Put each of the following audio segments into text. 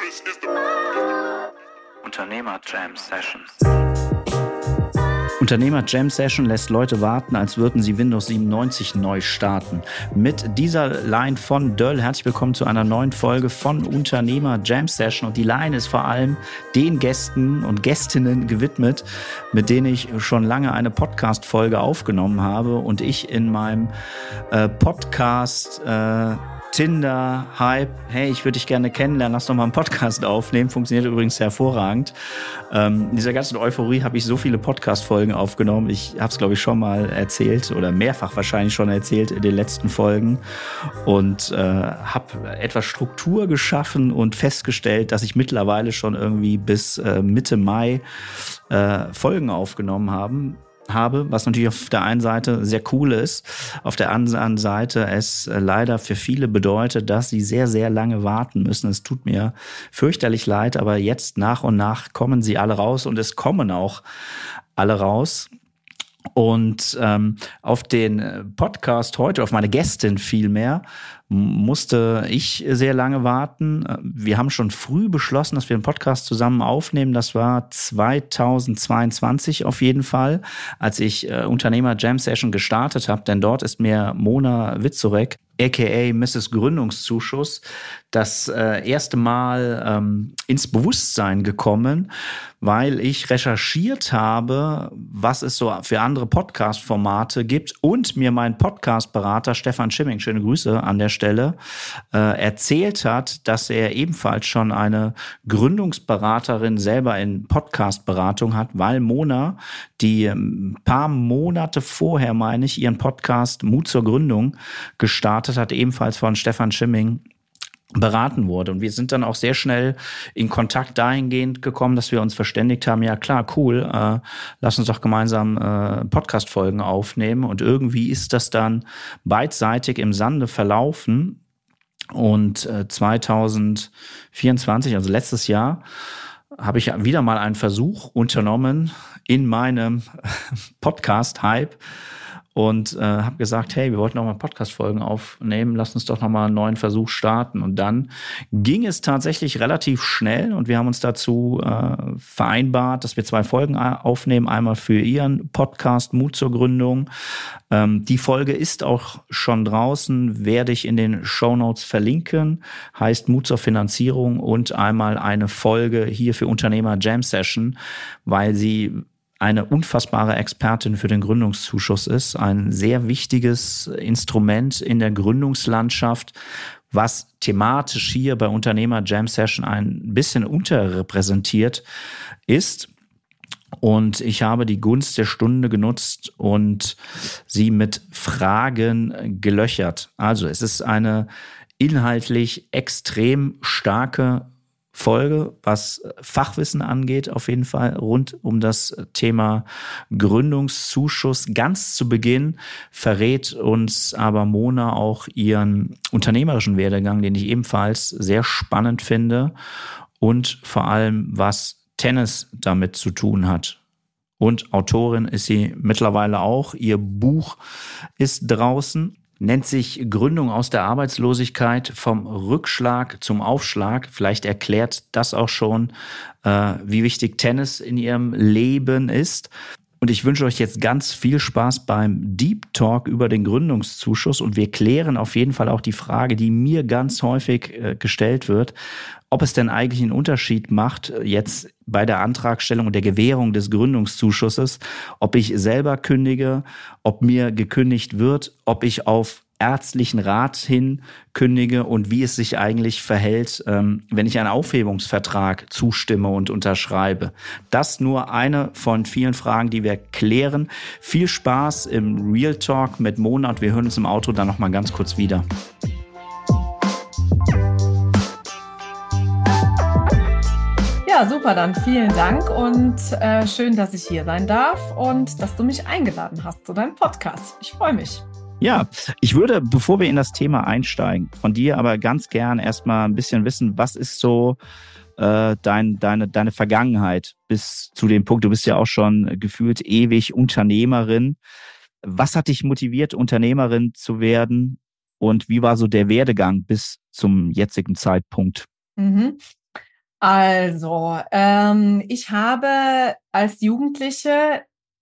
Unternehmer Jam Session. Unternehmer Jam Session lässt Leute warten, als würden sie Windows 97 neu starten. Mit dieser Line von Döll herzlich willkommen zu einer neuen Folge von Unternehmer Jam Session. Und die Line ist vor allem den Gästen und Gästinnen gewidmet, mit denen ich schon lange eine Podcast-Folge aufgenommen habe und ich in meinem Podcast Tinder, Hype, hey, ich würde dich gerne kennenlernen, lass doch mal einen Podcast aufnehmen. Funktioniert übrigens hervorragend. In dieser ganzen Euphorie habe ich so viele Podcast-Folgen aufgenommen. Ich habe es, glaube ich, schon mal erzählt oder mehrfach wahrscheinlich schon erzählt in den letzten Folgen und habe etwas Struktur geschaffen und festgestellt, dass ich mittlerweile schon irgendwie bis Mitte Mai Folgen aufgenommen habe, was natürlich auf der einen Seite sehr cool ist, auf der anderen Seite es leider für viele bedeutet, dass sie sehr, sehr lange warten müssen. Es tut mir fürchterlich leid, aber jetzt nach und nach kommen sie alle raus und es kommen auch alle raus. Und auf den Podcast heute, auf meine Gästin vielmehr, musste ich sehr lange warten. Wir haben schon früh beschlossen, dass wir einen Podcast zusammen aufnehmen. Das war 2022 auf jeden Fall, als ich Unternehmer Jam Session gestartet habe. Denn dort ist mir Mona Witzorek, aka Mrs. Gründungszuschuss, das erste Mal ins Bewusstsein gekommen, weil ich recherchiert habe, was es so für andere Podcast-Formate gibt und mir mein Podcast-Berater Stefan Schimming, schöne Grüße an der Stelle, erzählt hat, dass er ebenfalls schon eine Gründungsberaterin selber in Podcast-Beratung hat, weil Mona, die ein paar Monate vorher, meine ich, ihren Podcast Mut zur Gründung gestartet hat, ebenfalls von Stefan Schimming beraten wurde. Und wir sind dann auch sehr schnell in Kontakt dahingehend gekommen, dass wir uns verständigt haben, ja klar, cool, lass uns doch gemeinsam Podcast-Folgen aufnehmen. Und irgendwie ist das dann beidseitig im Sande verlaufen. Und 2024, also letztes Jahr, habe ich wieder mal einen Versuch unternommen in meinem Podcast-Hype, und habe gesagt, hey, wir wollten noch mal Podcast-Folgen aufnehmen, lass uns doch noch mal einen neuen Versuch starten. Und dann ging es tatsächlich relativ schnell und wir haben uns dazu vereinbart, dass wir 2 Folgen aufnehmen, einmal für Ihren Podcast Mut zur Gründung. Die Folge ist auch schon draußen, werde ich in den Shownotes verlinken, heißt Mut zur Finanzierung, und einmal eine Folge hier für Unternehmer Jam Session, weil sie eine unfassbare Expertin für den Gründungszuschuss ist, ein sehr wichtiges Instrument in der Gründungslandschaft, was thematisch hier bei Unternehmer Jam Session ein bisschen unterrepräsentiert ist. Und ich habe die Gunst der Stunde genutzt und sie mit Fragen gelöchert. Also es ist eine inhaltlich extrem starke Folge, was Fachwissen angeht, auf jeden Fall rund um das Thema Gründungszuschuss. Ganz zu Beginn verrät uns aber Mona auch ihren unternehmerischen Werdegang, den ich ebenfalls sehr spannend finde, und vor allem, was Tennis damit zu tun hat. Und Autorin ist sie mittlerweile auch. Ihr Buch ist draußen. Nennt sich Gründung aus der Arbeitslosigkeit, vom Rückschlag zum Aufschlag. Vielleicht erklärt das auch schon, wie wichtig Tennis in ihrem Leben ist. Und ich wünsche euch jetzt ganz viel Spaß beim Deep Talk über den Gründungszuschuss. Und wir klären auf jeden Fall auch die Frage, die mir ganz häufig gestellt wird, ob es denn eigentlich einen Unterschied macht, jetzt bei der Antragstellung und der Gewährung des Gründungszuschusses, ob ich selber kündige, ob mir gekündigt wird, ob ich auf ärztlichen Rat hin kündige und wie es sich eigentlich verhält, wenn ich einen Aufhebungsvertrag zustimme und unterschreibe. Das nur eine von vielen Fragen, die wir klären. Viel Spaß im Real Talk mit Mona und wir hören uns im Outro dann noch mal ganz kurz wieder. Ja, super, dann vielen Dank und schön, dass ich hier sein darf und dass du mich eingeladen hast zu deinem Podcast. Ich freue mich. Ja, ich würde, bevor wir in das Thema einsteigen, von dir aber ganz gern erstmal ein bisschen wissen, was ist so deine Vergangenheit bis zu dem Punkt, du bist ja auch schon gefühlt ewig Unternehmerin. Was hat dich motiviert, Unternehmerin zu werden und wie war so der Werdegang bis zum jetzigen Zeitpunkt? Also, ich habe als Jugendliche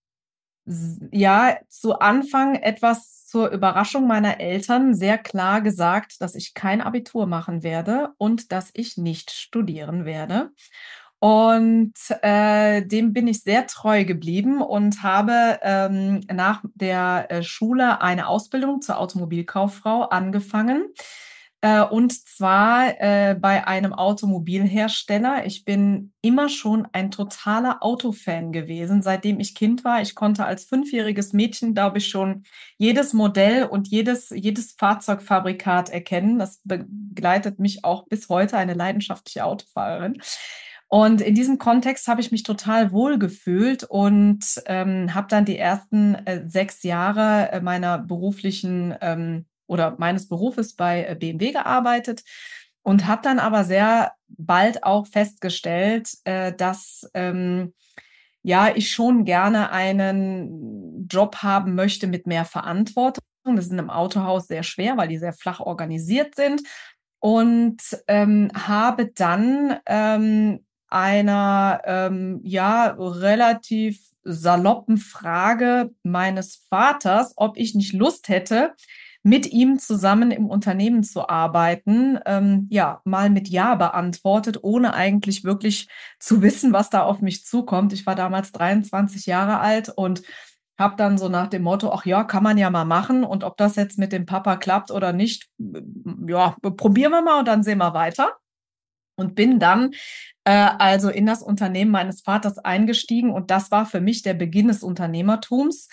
ja zu Anfang etwas zur Überraschung meiner Eltern sehr klar gesagt, dass ich kein Abitur machen werde und dass ich nicht studieren werde. Und dem bin ich sehr treu geblieben und habe nach der Schule eine Ausbildung zur Automobilkauffrau angefangen. Und zwar bei einem Automobilhersteller. Ich bin immer schon ein totaler Autofan gewesen, seitdem ich Kind war. Ich konnte als 5-jähriges Mädchen, glaube ich, schon jedes Modell und jedes Fahrzeugfabrikat erkennen. Das begleitet mich auch bis heute, eine leidenschaftliche Autofahrerin. Und in diesem Kontext habe ich mich total wohl gefühlt und habe dann die ersten 6 Jahre meiner beruflichen oder meines Berufes bei BMW gearbeitet und habe dann aber sehr bald auch festgestellt, dass ja ich schon gerne einen Job haben möchte mit mehr Verantwortung. Das ist in einem Autohaus sehr schwer, weil die sehr flach organisiert sind. Und habe dann einer ja relativ saloppen Frage meines Vaters, ob ich nicht Lust hätte, mit ihm zusammen im Unternehmen zu arbeiten, ja, mal mit Ja beantwortet, ohne eigentlich wirklich zu wissen, was da auf mich zukommt. Ich war damals 23 Jahre alt und habe dann so nach dem Motto, ach ja, kann man ja mal machen und ob das jetzt mit dem Papa klappt oder nicht, ja, probieren wir mal und dann sehen wir weiter. Und bin dann also in das Unternehmen meines Vaters eingestiegen und das war für mich der Beginn des Unternehmertums.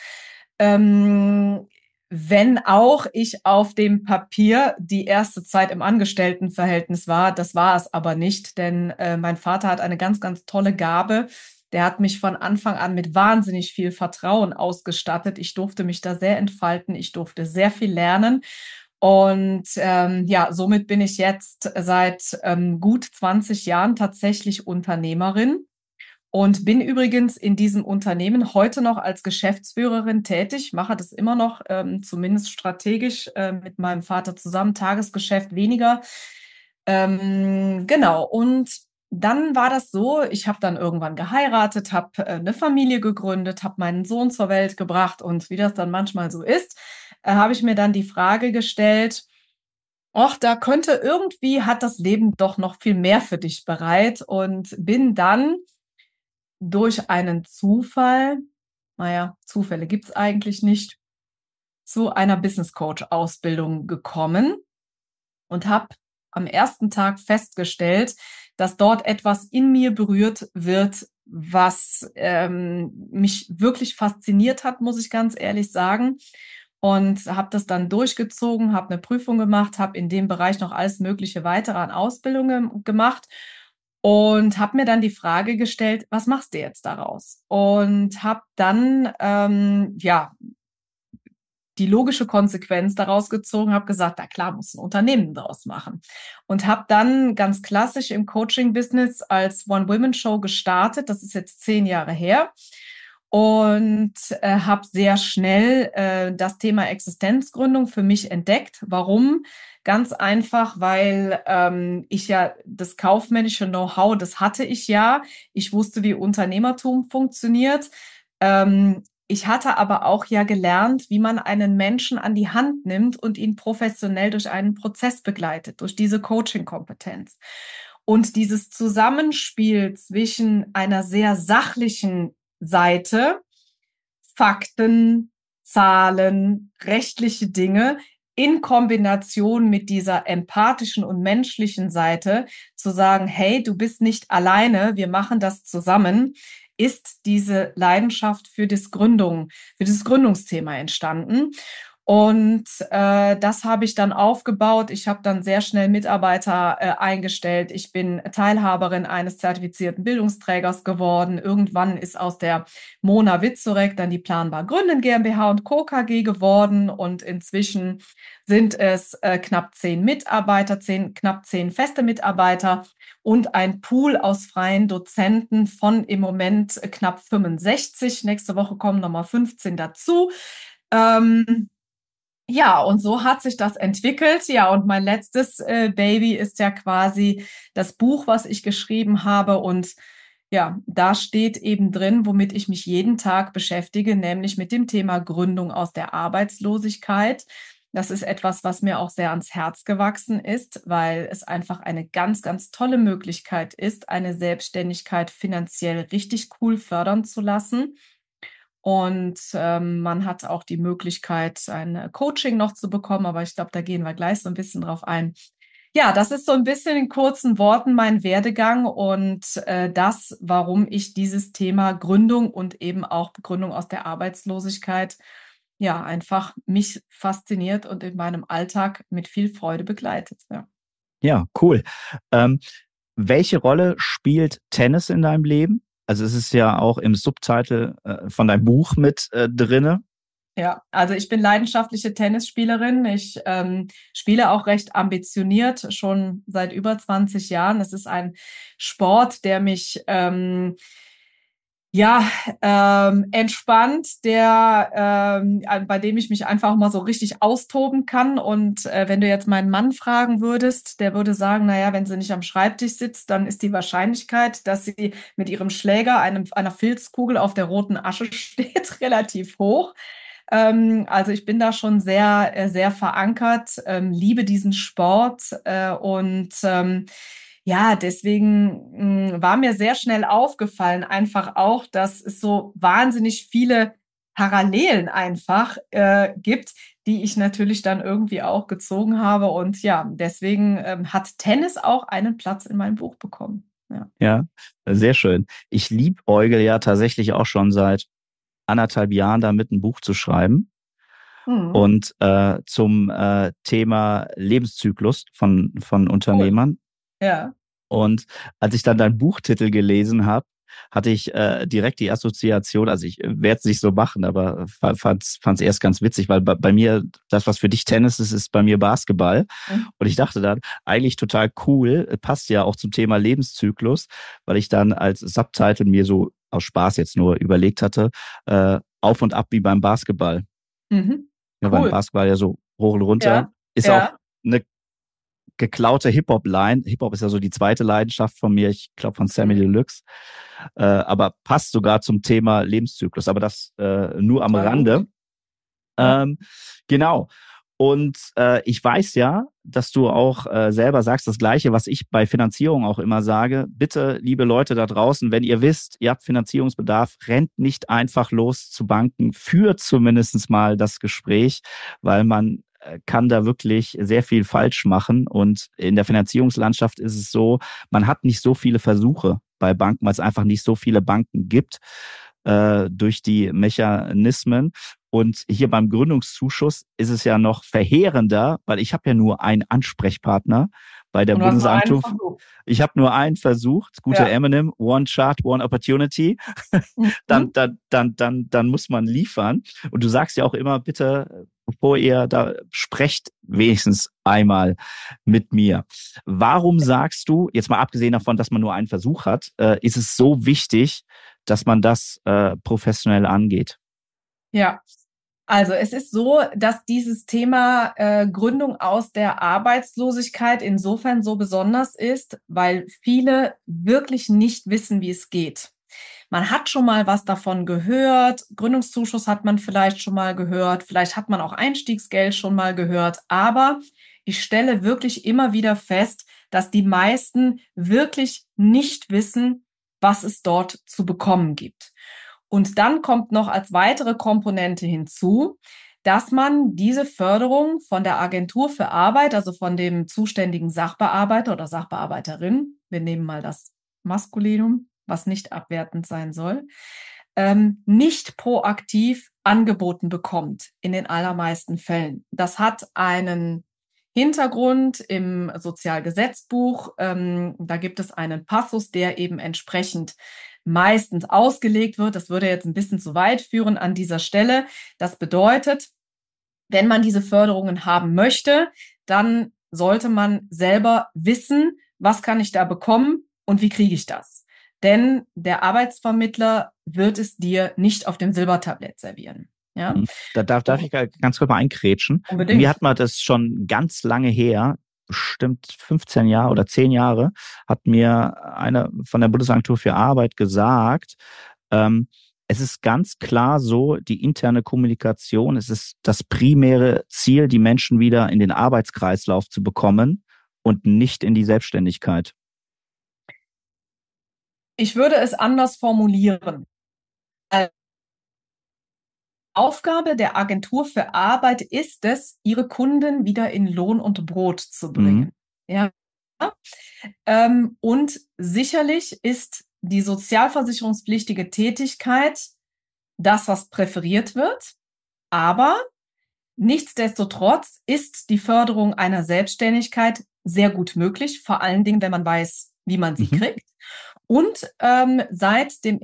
Wenn auch ich auf dem Papier die erste Zeit im Angestelltenverhältnis war, das war es aber nicht, denn mein Vater hat eine ganz, ganz tolle Gabe. Der hat mich von Anfang an mit wahnsinnig viel Vertrauen ausgestattet. Ich durfte mich da sehr entfalten. Ich durfte sehr viel lernen. Und ja, somit bin ich jetzt seit gut 20 Jahren tatsächlich Unternehmerin und bin übrigens in diesem Unternehmen heute noch als Geschäftsführerin tätig, mache das immer noch, zumindest strategisch mit meinem Vater zusammen, Tagesgeschäft weniger. Genau, und dann war das so, ich habe dann irgendwann geheiratet, habe eine Familie gegründet, habe meinen Sohn zur Welt gebracht und wie das dann manchmal so ist, habe ich mir dann die Frage gestellt, ach, da könnte irgendwie hat das Leben doch noch viel mehr für dich bereit und bin dann durch einen Zufall, naja, Zufälle gibt's eigentlich nicht, zu einer Business Coach Ausbildung gekommen und habe am ersten Tag festgestellt, dass dort etwas in mir berührt wird, was mich wirklich fasziniert hat, muss ich ganz ehrlich sagen. Und habe das dann durchgezogen, habe eine Prüfung gemacht, habe in dem Bereich noch alles mögliche weitere an Ausbildungen gemacht und habe mir dann die Frage gestellt, was machst du jetzt daraus? Und habe dann ja die logische Konsequenz daraus gezogen, habe gesagt, na klar, muss ein Unternehmen daraus machen. Und habe dann ganz klassisch im Coaching-Business als One-Women-Show gestartet. Das ist jetzt 10 Jahre her. Und habe sehr schnell das Thema Existenzgründung für mich entdeckt. Warum? Ganz einfach, weil ich ja das kaufmännische Know-how, das hatte ich ja. Ich wusste, wie Unternehmertum funktioniert. Ich hatte aber auch ja gelernt, wie man einen Menschen an die Hand nimmt und ihn professionell durch einen Prozess begleitet, durch diese Coaching-Kompetenz. Und dieses Zusammenspiel zwischen einer sehr sachlichen Seite, Fakten, Zahlen, rechtliche Dinge in Kombination mit dieser empathischen und menschlichen Seite zu sagen, hey, du bist nicht alleine, wir machen das zusammen, ist diese Leidenschaft für das Gründungsthema entstanden. Und das habe ich dann aufgebaut. Ich habe dann sehr schnell Mitarbeiter eingestellt. Ich bin Teilhaberin eines zertifizierten Bildungsträgers geworden. Irgendwann ist aus der Mona Witzorek dann die Planbar Gründen GmbH und Co. KG geworden. Und inzwischen sind es knapp 10 Mitarbeiter, knapp 10 feste Mitarbeiter und ein Pool aus freien Dozenten von im Moment knapp 65. Nächste Woche kommen nochmal 15 dazu. Ja, und so hat sich das entwickelt. Ja, und mein letztes Baby ist ja quasi das Buch, was ich geschrieben habe. Und ja, da steht eben drin, womit ich mich jeden Tag beschäftige, nämlich mit dem Thema Gründung aus der Arbeitslosigkeit. Das ist etwas, was mir auch sehr ans Herz gewachsen ist, weil es einfach eine ganz, ganz tolle Möglichkeit ist, eine Selbstständigkeit finanziell richtig cool fördern zu lassen. Und man hat auch die Möglichkeit, ein Coaching noch zu bekommen, aber ich glaube, da gehen wir gleich so ein bisschen drauf ein. Ja, das ist so ein bisschen in kurzen Worten mein Werdegang und das, warum ich dieses Thema Gründung und eben auch Gründung aus der Arbeitslosigkeit ja einfach mich fasziniert und in meinem Alltag mit viel Freude begleitet. Ja. Ja, cool. Ähm, Welche Rolle spielt Tennis in deinem Leben? Also es ist ja auch im Subtitle von deinem Buch mit drinne. Ja, also ich bin leidenschaftliche Tennisspielerin. Ich spiele auch recht ambitioniert, schon seit über 20 Jahren. Es ist ein Sport, der mich ja, entspannt, bei dem ich mich einfach mal so richtig austoben kann. Und wenn du jetzt meinen Mann fragen würdest, der würde sagen, naja, wenn sie nicht am Schreibtisch sitzt, dann ist die Wahrscheinlichkeit, dass sie mit ihrem Schläger, einer Filzkugel auf der roten Asche steht, relativ hoch. Also ich bin da schon sehr verankert, liebe diesen Sport und ja, deswegen war mir sehr schnell aufgefallen, einfach auch, dass es so wahnsinnig viele Parallelen einfach gibt, die ich natürlich dann irgendwie auch gezogen habe. Und ja, deswegen hat Tennis auch einen Platz in meinem Buch bekommen. Ja. Ja, sehr schön. Ich liebäugle ja tatsächlich auch schon seit 1,5 Jahren damit ein Buch zu schreiben. Mhm. Und zum Thema Lebenszyklus von Cool. Unternehmern. Ja. Und als ich dann deinen Buchtitel gelesen habe, hatte ich direkt die Assoziation, also ich werde es nicht so machen, aber fand es erst ganz witzig, weil bei mir, das, was für dich Tennis ist, ist bei mir Basketball. Mhm. Und ich dachte dann, eigentlich total cool, passt ja auch zum Thema Lebenszyklus, weil ich dann als Subtitle mir so aus Spaß jetzt nur überlegt hatte, auf und ab wie beim Basketball. Mhm. Ja, beim Cool. Basketball ja so hoch und runter. Ja. Ist auch Ja. eine geklaute Hip-Hop-Line. Hip-Hop ist ja so die zweite Leidenschaft von mir, ich glaube von Sammy Mhm. Deluxe. Aber passt sogar zum Thema Lebenszyklus. Aber das nur am Total gut. Rande. Ja. Ähm, genau. Und ich weiß ja, dass du auch selber sagst das Gleiche, was ich bei Finanzierung auch immer sage. Bitte, liebe Leute da draußen, wenn ihr wisst, ihr habt Finanzierungsbedarf, rennt nicht einfach los zu Banken, führt zumindest mal das Gespräch, weil man kann da wirklich sehr viel falsch machen. Und in der Finanzierungslandschaft ist es so, man hat nicht so viele Versuche bei Banken, weil es einfach nicht so viele Banken gibt durch die Mechanismen. Und hier beim Gründungszuschuss ist es ja noch verheerender, weil ich habe ja nur einen Ansprechpartner bei der Und du hast nur einen Bundesagentur. Versuch. Ich habe nur einen versucht, gute Ja. Eminem, one shot, one opportunity. Mhm. Dann muss man liefern. Und du sagst ja auch immer, bitte, bevor ihr da sprecht, wenigstens einmal mit mir. Warum sagst du, jetzt mal abgesehen davon, dass man nur einen Versuch hat, ist es so wichtig, dass man das professionell angeht? Ja. Also es ist so, dass dieses Thema Gründung aus der Arbeitslosigkeit insofern so besonders ist, weil viele wirklich nicht wissen, wie es geht. Man hat schon mal was davon gehört, Gründungszuschuss hat man vielleicht schon mal gehört, vielleicht hat man auch Einstiegsgeld schon mal gehört, aber ich stelle wirklich immer wieder fest, dass die meisten wirklich nicht wissen, was es dort zu bekommen gibt. Und dann kommt noch als weitere Komponente hinzu, dass man diese Förderung von der Agentur für Arbeit, also von dem zuständigen Sachbearbeiter oder Sachbearbeiterin, wir nehmen mal das Maskulinum, was nicht abwertend sein soll, nicht proaktiv angeboten bekommt in den allermeisten Fällen. Das hat einen Hintergrund im Sozialgesetzbuch. Da gibt es einen Passus, der eben entsprechend meistens ausgelegt wird. Das würde jetzt ein bisschen zu weit führen an dieser Stelle. Das bedeutet, wenn man diese Förderungen haben möchte, dann sollte man selber wissen, was kann ich da bekommen und wie kriege ich das? Denn der Arbeitsvermittler wird es dir nicht auf dem Silbertablett servieren. Ja, Da darf ich ganz kurz mal einkrätschen. unbedingt. Mir hat man das schon ganz lange her, bestimmt 15 Jahre oder 10 Jahre, hat mir einer von der Bundesagentur für Arbeit gesagt, es ist ganz klar so, die interne Kommunikation, es ist das primäre Ziel, die Menschen wieder in den Arbeitskreislauf zu bekommen und nicht in die Selbstständigkeit. Ich würde es anders formulieren. Aufgabe der Agentur für Arbeit ist es, ihre Kunden wieder in Lohn und Brot zu bringen. Ja. Und sicherlich ist die sozialversicherungspflichtige Tätigkeit das, was präferiert wird. Aber nichtsdestotrotz ist die Förderung einer Selbstständigkeit sehr gut möglich, vor allen Dingen, wenn man weiß, wie man sie kriegt. Und seit dem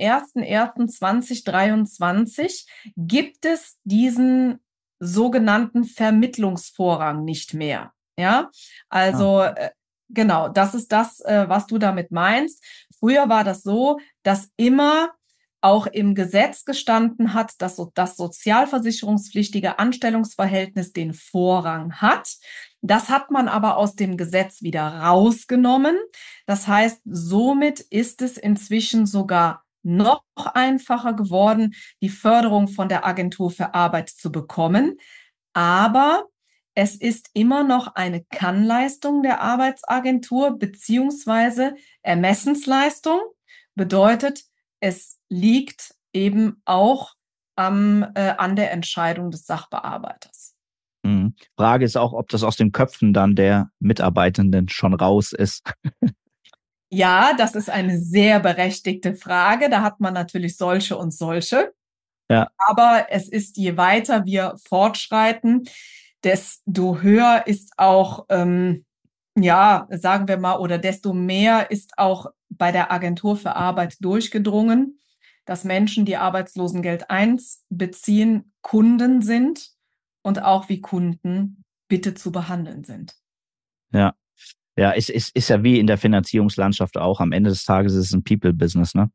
01.01.2023 gibt es diesen sogenannten Vermittlungsvorrang nicht mehr. Ja, also genau, das ist das, was du damit meinst. Früher war das so, dass immer auch im Gesetz gestanden hat, dass das sozialversicherungspflichtige Anstellungsverhältnis den Vorrang hat. Das hat man aber aus dem Gesetz wieder rausgenommen. Das heißt, somit ist es inzwischen sogar noch einfacher geworden, die Förderung von der Agentur für Arbeit zu bekommen. Aber es ist immer noch eine Kannleistung der Arbeitsagentur beziehungsweise Ermessensleistung. Bedeutet, es liegt eben auch an der Entscheidung des Sachbearbeiters. Frage ist auch, ob das aus den Köpfen dann der Mitarbeitenden schon raus ist. Ja, das ist eine sehr berechtigte Frage. Da hat man natürlich solche und solche. Ja. Aber es ist, je weiter wir fortschreiten, desto höher ist auch, sagen wir mal, oder desto mehr ist auch bei der Agentur für Arbeit durchgedrungen, dass Menschen, die Arbeitslosengeld 1 beziehen, Kunden sind und auch wie Kunden bitte zu behandeln sind. Ja. Ja, ist ja wie in der Finanzierungslandschaft auch. Am Ende des Tages ist es ein People-Business, ne?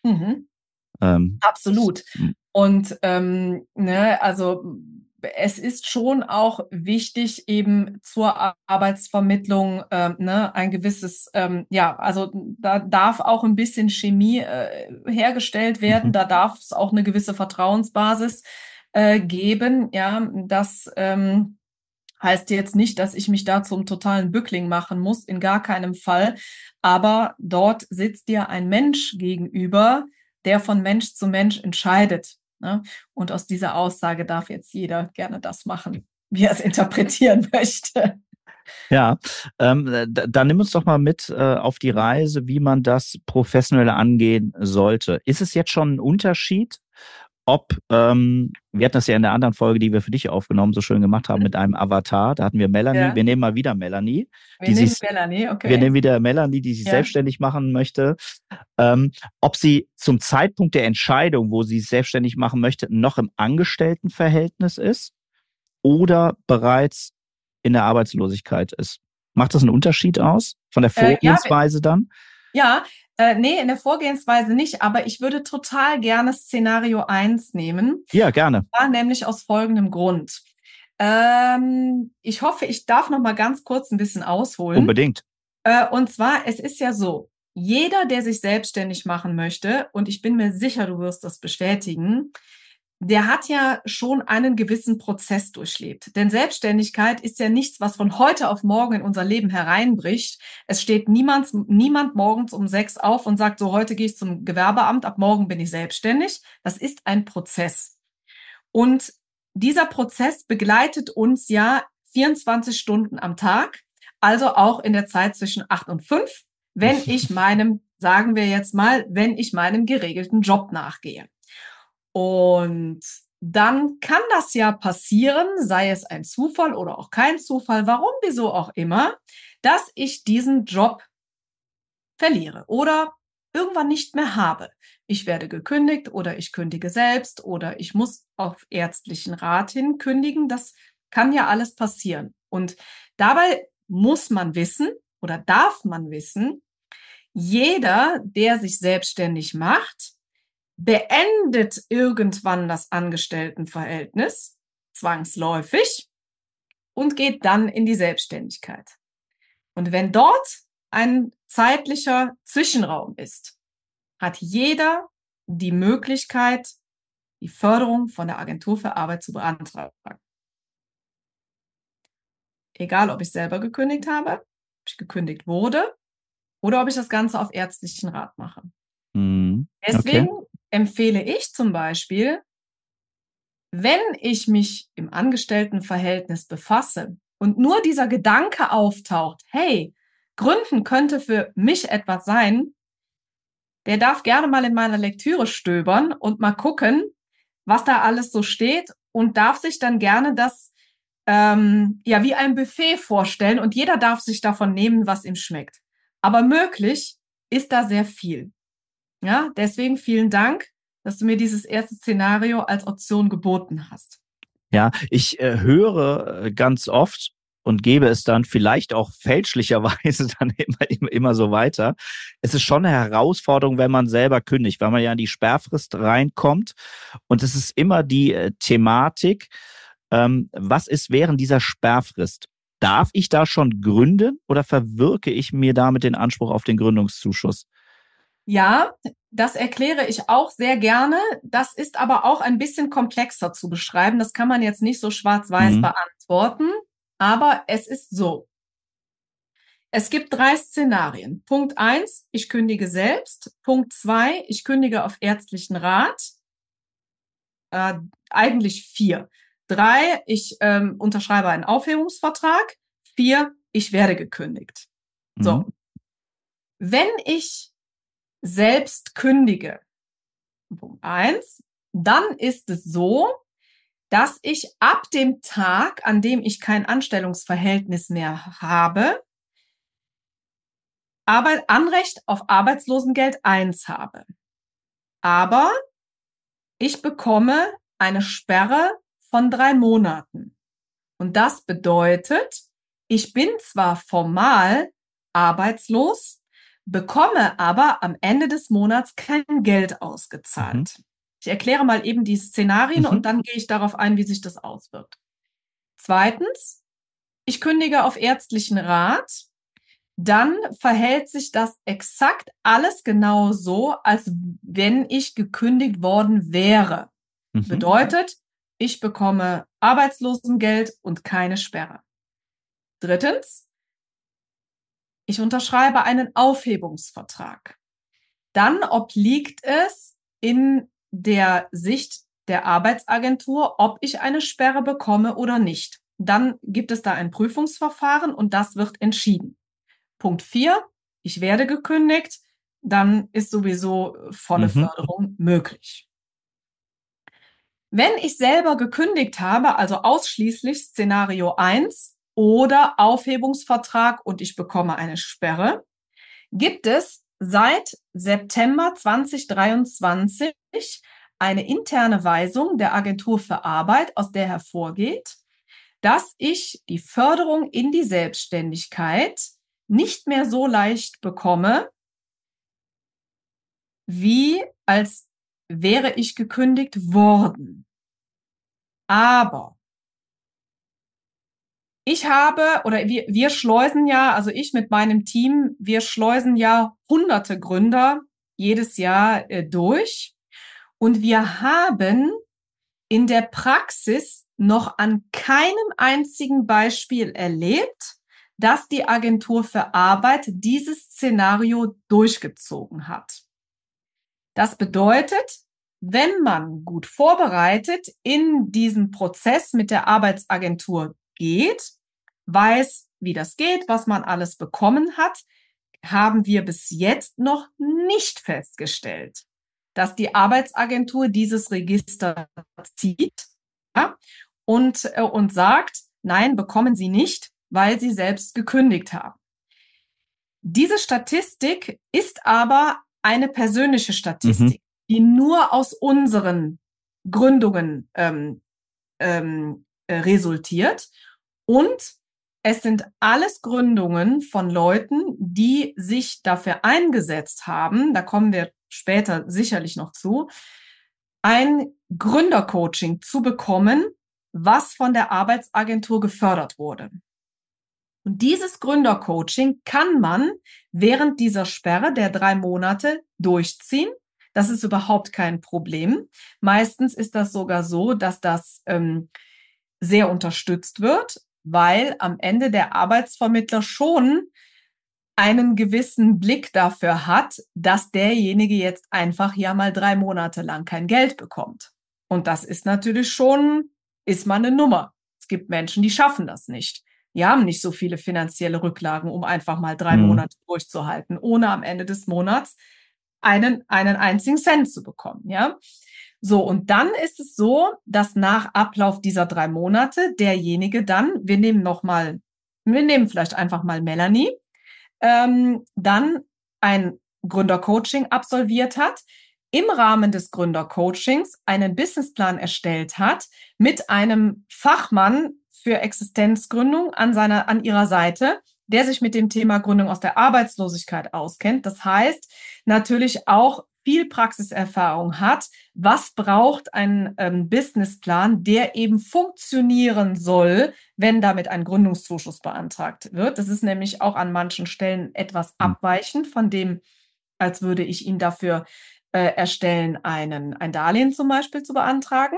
Absolut. Und also es ist schon auch wichtig, eben zur Arbeitsvermittlung ein gewisses, also da darf auch ein bisschen Chemie hergestellt werden, da darf es auch eine gewisse Vertrauensbasis geben. Ja, das heißt jetzt nicht, dass ich mich da zum totalen Bückling machen muss, in gar keinem Fall. Aber dort sitzt dir ein Mensch gegenüber, der von Mensch zu Mensch entscheidet. Ne? Und aus dieser Aussage darf jetzt jeder gerne das machen, wie er es interpretieren möchte. Ja, dann nimm uns doch mal mit auf die Reise, wie man das professionell angehen sollte. Ist es jetzt schon ein Unterschied, ob, wir hatten das ja in der anderen Folge, die wir für dich aufgenommen, so schön gemacht haben mit einem Avatar, da hatten wir Melanie, Ja. wir nehmen mal wieder Melanie. Wir nehmen wieder Melanie, die sich selbstständig machen möchte. Ob sie zum Zeitpunkt der Entscheidung, wo sie sich selbstständig machen möchte, noch im Angestelltenverhältnis ist oder bereits in der Arbeitslosigkeit ist. Macht das einen Unterschied aus von der Vorgehensweise dann? Ja, nee, in der Vorgehensweise nicht, aber ich würde total gerne Szenario 1 nehmen. Ja, gerne. Nämlich aus folgendem Grund. Ich hoffe, ich darf noch mal ganz kurz ein bisschen ausholen. Unbedingt. Und zwar, es ist ja so, jeder, der sich selbstständig machen möchte, und ich bin mir sicher, du wirst das bestätigen, der hat ja schon einen gewissen Prozess durchlebt. Denn Selbstständigkeit ist ja nichts, was von heute auf morgen in unser Leben hereinbricht. Es steht niemand morgens um 6 auf und sagt, so, heute gehe ich zum Gewerbeamt, ab morgen bin ich selbstständig. Das ist ein Prozess. Und dieser Prozess begleitet uns ja 24 Stunden am Tag, also auch in der Zeit zwischen 8 und 5, wenn ich meinem geregelten Job nachgehe. Und dann kann das ja passieren, sei es ein Zufall oder auch kein Zufall, warum, wieso auch immer, dass ich diesen Job verliere oder irgendwann nicht mehr habe. Ich werde gekündigt oder ich kündige selbst oder ich muss auf ärztlichen Rat hin kündigen. Das kann ja alles passieren. Und dabei muss man wissen oder darf man wissen, jeder, der sich selbstständig macht, beendet irgendwann das Angestelltenverhältnis, zwangsläufig, und geht dann in die Selbstständigkeit. Und wenn dort ein zeitlicher Zwischenraum ist, hat jeder die Möglichkeit, die Förderung von der Agentur für Arbeit zu beantragen. Egal, ob ich selber gekündigt habe, ob ich gekündigt wurde oder ob ich das Ganze auf ärztlichen Rat mache. Deswegen empfehle ich zum Beispiel, wenn ich mich im Angestelltenverhältnis befasse und nur dieser Gedanke auftaucht, hey, Gründen könnte für mich etwas sein, der darf gerne mal in meiner Lektüre stöbern und mal gucken, was da alles so steht und darf sich dann gerne das wie ein Buffet vorstellen und jeder darf sich davon nehmen, was ihm schmeckt. Aber möglich ist da sehr viel. Ja, deswegen vielen Dank, dass du mir dieses erste Szenario als Option geboten hast. Ja, ich höre ganz oft und gebe es dann vielleicht auch fälschlicherweise dann immer so weiter. Es ist schon eine Herausforderung, wenn man selber kündigt, weil man ja in die Sperrfrist reinkommt. Und es ist immer die Thematik, was ist während dieser Sperrfrist? Darf ich da schon gründen oder verwirke ich mir damit den Anspruch auf den Gründungszuschuss? Ja, das erkläre ich auch sehr gerne. Das ist aber auch ein bisschen komplexer zu beschreiben. Das kann man jetzt nicht so schwarz-weiß beantworten, aber es ist so. Es gibt 3 Szenarien. Punkt 1, ich kündige selbst. Punkt 2, ich kündige auf ärztlichen Rat. Eigentlich 4. 3, ich unterschreibe einen Aufhebungsvertrag. 4, ich werde gekündigt. So. Wenn ich selbst kündige, Punkt 1, dann ist es so, dass ich ab dem Tag, an dem ich kein Anstellungsverhältnis mehr habe, Anrecht auf Arbeitslosengeld 1 habe. Aber ich bekomme eine Sperre von 3 Monaten. Und das bedeutet, ich bin zwar formal arbeitslos, bekomme aber am Ende des Monats kein Geld ausgezahlt. Ich erkläre mal eben die Szenarien und dann gehe ich darauf ein, wie sich das auswirkt. Zweitens, ich kündige auf ärztlichen Rat. Dann verhält sich das exakt alles genau so, als wenn ich gekündigt worden wäre. Bedeutet, ich bekomme Arbeitslosengeld und keine Sperre. Drittens, ich unterschreibe einen Aufhebungsvertrag. Dann obliegt es in der Sicht der Arbeitsagentur, ob ich eine Sperre bekomme oder nicht. Dann gibt es da ein Prüfungsverfahren und das wird entschieden. Punkt 4, ich werde gekündigt, dann ist sowieso volle Förderung möglich. Wenn ich selber gekündigt habe, also ausschließlich Szenario 1 oder Aufhebungsvertrag und ich bekomme eine Sperre, gibt es seit September 2023 eine interne Weisung der Agentur für Arbeit, aus der hervorgeht, dass ich die Förderung in die Selbstständigkeit nicht mehr so leicht bekomme, wie als wäre ich gekündigt worden. Aber wir schleusen ja, also ich mit meinem Team, wir schleusen ja hunderte Gründer jedes Jahr durch. Und wir haben in der Praxis noch an keinem einzigen Beispiel erlebt, dass die Agentur für Arbeit dieses Szenario durchgezogen hat. Das bedeutet, wenn man gut vorbereitet in diesen Prozess mit der Arbeitsagentur geht, weiß, wie das geht, was man alles bekommen hat, haben wir bis jetzt noch nicht festgestellt, dass die Arbeitsagentur dieses Register zieht, ja, und sagt, nein, bekommen Sie nicht, weil Sie selbst gekündigt haben. Diese Statistik ist aber eine persönliche Statistik, die nur aus unseren Gründungen resultiert. Und es sind alles Gründungen von Leuten, die sich dafür eingesetzt haben, da kommen wir später sicherlich noch zu, ein Gründercoaching zu bekommen, was von der Arbeitsagentur gefördert wurde. Und dieses Gründercoaching kann man während dieser Sperre der 3 Monate durchziehen. Das ist überhaupt kein Problem. Meistens ist das sogar so, dass das sehr unterstützt wird, weil am Ende der Arbeitsvermittler schon einen gewissen Blick dafür hat, dass derjenige jetzt einfach ja mal 3 Monate lang kein Geld bekommt. Und das ist natürlich schon, ist mal eine Nummer. Es gibt Menschen, die schaffen das nicht. Die haben nicht so viele finanzielle Rücklagen, um einfach mal 3 Monate durchzuhalten, ohne am Ende des Monats einen einzigen Cent zu bekommen, ja. So, und dann ist es so, dass nach Ablauf dieser 3 Monate derjenige dann, wir nehmen vielleicht einfach mal Melanie, dann ein Gründercoaching absolviert hat, im Rahmen des Gründercoachings einen Businessplan erstellt hat, mit einem Fachmann für Existenzgründung an ihrer Seite, der sich mit dem Thema Gründung aus der Arbeitslosigkeit auskennt. Das heißt, natürlich auch viel Praxiserfahrung hat. Was braucht ein Businessplan, der eben funktionieren soll, wenn damit ein Gründungszuschuss beantragt wird? Das ist nämlich auch an manchen Stellen etwas abweichend von dem, als würde ich ihn dafür erstellen, ein Darlehen zum Beispiel zu beantragen.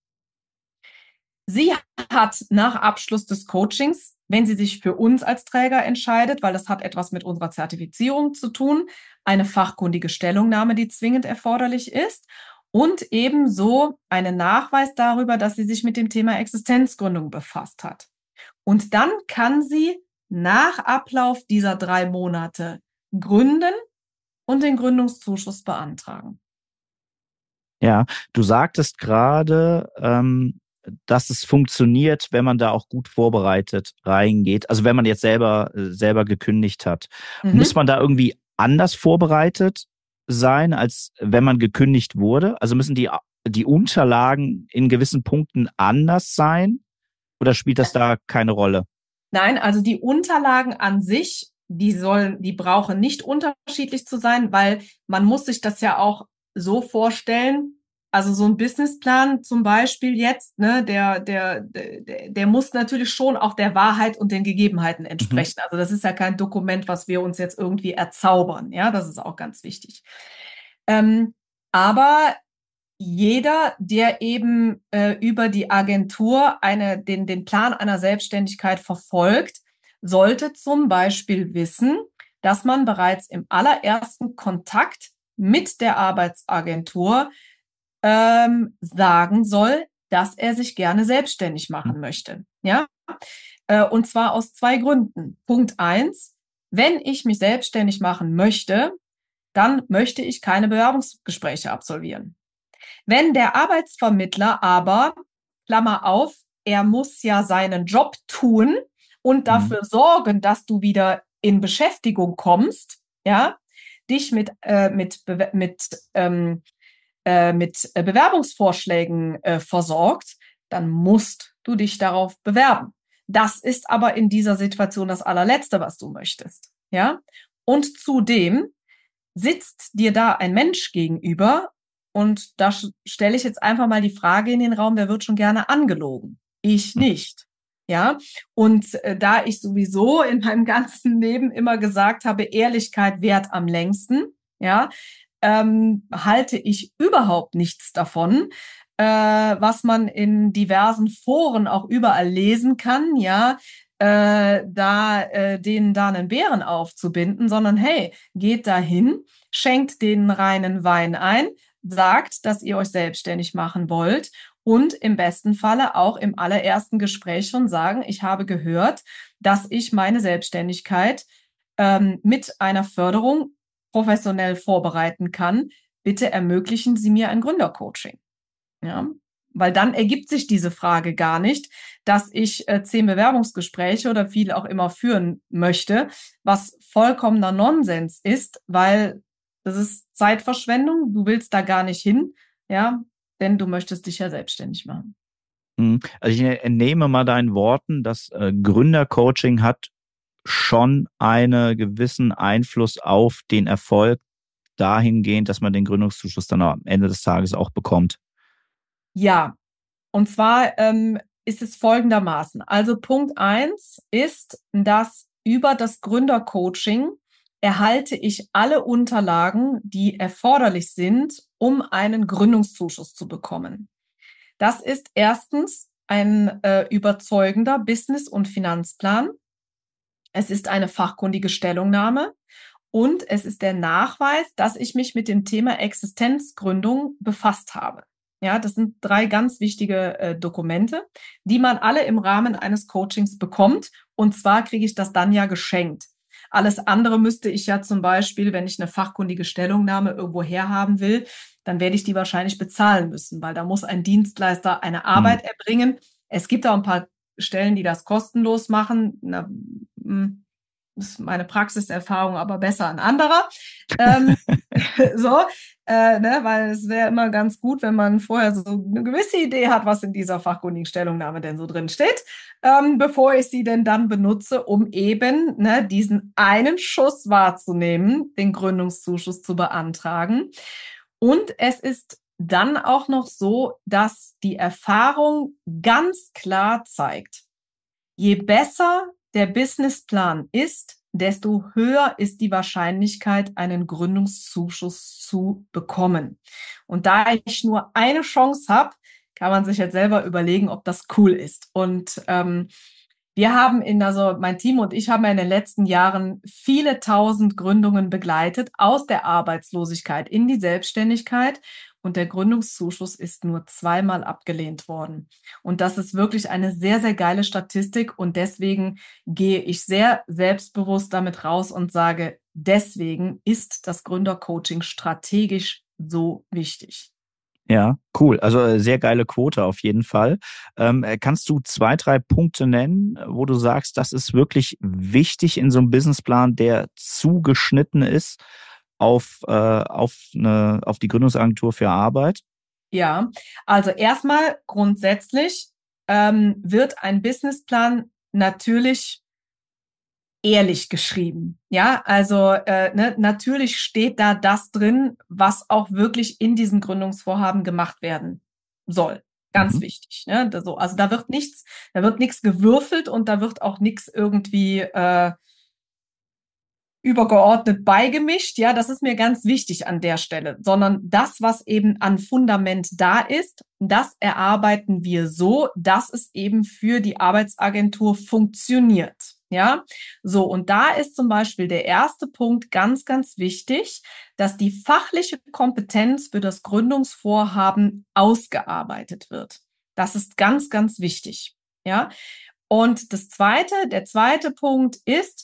Sie hat nach Abschluss des Coachings, wenn sie sich für uns als Träger entscheidet, weil das hat etwas mit unserer Zertifizierung zu tun, eine fachkundige Stellungnahme, die zwingend erforderlich ist, und ebenso einen Nachweis darüber, dass sie sich mit dem Thema Existenzgründung befasst hat. Und dann kann sie nach Ablauf dieser 3 Monate gründen und den Gründungszuschuss beantragen. Ja, du sagtest gerade, dass es funktioniert, wenn man da auch gut vorbereitet reingeht. Also wenn man jetzt selber gekündigt hat. Muss man da irgendwie anders vorbereitet sein, als wenn man gekündigt wurde? Also müssen die Unterlagen in gewissen Punkten anders sein? Oder spielt das da keine Rolle? Nein, also die Unterlagen an sich, die brauchen nicht unterschiedlich zu sein, weil man muss sich das ja auch so vorstellen. Also so ein Businessplan zum Beispiel jetzt, ne, der muss natürlich schon auch der Wahrheit und den Gegebenheiten entsprechen. Also das ist ja kein Dokument, was wir uns jetzt irgendwie erzaubern. Ja, das ist auch ganz wichtig. Aber jeder, der eben über die Agentur den Plan einer Selbstständigkeit verfolgt, sollte zum Beispiel wissen, dass man bereits im allerersten Kontakt mit der Arbeitsagentur sagen soll, dass er sich gerne selbstständig machen möchte. Ja? Und zwar aus 2 Gründen. Punkt 1, wenn ich mich selbstständig machen möchte, dann möchte ich keine Bewerbungsgespräche absolvieren. Wenn der Arbeitsvermittler aber, Klammer auf, er muss ja seinen Job tun und dafür sorgen, dass du wieder in Beschäftigung kommst, ja, dich mit Bewerbungsvorschlägen versorgt, dann musst du dich darauf bewerben. Das ist aber in dieser Situation das allerletzte, was du möchtest, ja? Und zudem sitzt dir da ein Mensch gegenüber, und da stelle ich jetzt einfach mal die Frage in den Raum, wer wird schon gerne angelogen? Ich nicht. Ja, und da ich sowieso in meinem ganzen Leben immer gesagt habe, Ehrlichkeit währt am längsten, ja, halte ich überhaupt nichts davon, was man in diversen Foren auch überall lesen kann, ja, denen da einen Bären aufzubinden, sondern hey, geht dahin, schenkt denen reinen Wein ein, sagt, dass ihr euch selbstständig machen wollt und im besten Falle auch im allerersten Gespräch schon sagen, ich habe gehört, dass ich meine Selbstständigkeit mit einer Förderung professionell vorbereiten kann. Bitte ermöglichen Sie mir ein Gründercoaching. Ja, weil dann ergibt sich diese Frage gar nicht, dass ich 10 Bewerbungsgespräche oder viele auch immer führen möchte, was vollkommener Nonsens ist, weil das ist Zeitverschwendung. Du willst da gar nicht hin, ja, denn du möchtest dich ja selbstständig machen. Also ich entnehme mal deinen Worten, das Gründercoaching hat schon einen gewissen Einfluss auf den Erfolg dahingehend, dass man den Gründungszuschuss dann am Ende des Tages auch bekommt? Ja, und zwar ist es folgendermaßen. Also Punkt 1 ist, dass über das Gründercoaching erhalte ich alle Unterlagen, die erforderlich sind, um einen Gründungszuschuss zu bekommen. Das ist erstens ein überzeugender Business- und Finanzplan. Es ist eine fachkundige Stellungnahme und es ist der Nachweis, dass ich mich mit dem Thema Existenzgründung befasst habe. Ja, das sind 3 ganz wichtige Dokumente, die man alle im Rahmen eines Coachings bekommt. Und zwar kriege ich das dann ja geschenkt. Alles andere müsste ich ja zum Beispiel, wenn ich eine fachkundige Stellungnahme irgendwo herhaben will, dann werde ich die wahrscheinlich bezahlen müssen, weil da muss ein Dienstleister eine Arbeit erbringen. Es gibt auch ein paar Stellen, die das kostenlos machen. Ist meine Praxiserfahrung aber besser ein anderer. Weil es wäre immer ganz gut, wenn man vorher so eine gewisse Idee hat, was in dieser fachkundigen Stellungnahme denn so drin steht, bevor ich sie denn dann benutze, um eben diesen einen Schuss wahrzunehmen, den Gründungszuschuss zu beantragen. Und es ist dann auch noch so, dass die Erfahrung ganz klar zeigt, je besser der Businessplan ist, desto höher ist die Wahrscheinlichkeit, einen Gründungszuschuss zu bekommen. Und da ich nur eine Chance habe, kann man sich jetzt selber überlegen, ob das cool ist. Und wir haben mein Team und ich haben in den letzten Jahren viele tausend Gründungen begleitet, aus der Arbeitslosigkeit in die Selbstständigkeit. Und der Gründungszuschuss ist nur 2-mal abgelehnt worden. Und das ist wirklich eine sehr, sehr geile Statistik. Und deswegen gehe ich sehr selbstbewusst damit raus und sage, deswegen ist das Gründercoaching strategisch so wichtig. Ja, cool. Also sehr geile Quote auf jeden Fall. Kannst du 2, 3 Punkte nennen, wo du sagst, das ist wirklich wichtig in so einem Businessplan, der zugeschnitten ist auf die Gründungsagentur für Arbeit? Ja, also erstmal grundsätzlich wird ein Businessplan natürlich ehrlich geschrieben. Ja, also natürlich steht da das drin, was auch wirklich in diesem Gründungsvorhaben gemacht werden soll. Ganz wichtig. Ne? Also da wird nichts gewürfelt und da wird auch nichts irgendwie übergeordnet beigemischt. Ja, das ist mir ganz wichtig an der Stelle, sondern das, was eben an Fundament da ist, das erarbeiten wir so, dass es eben für die Arbeitsagentur funktioniert. Ja, so. Und da ist zum Beispiel der erste Punkt ganz, ganz wichtig, dass die fachliche Kompetenz für das Gründungsvorhaben ausgearbeitet wird. Das ist ganz, ganz wichtig. Ja, und der zweite Punkt ist,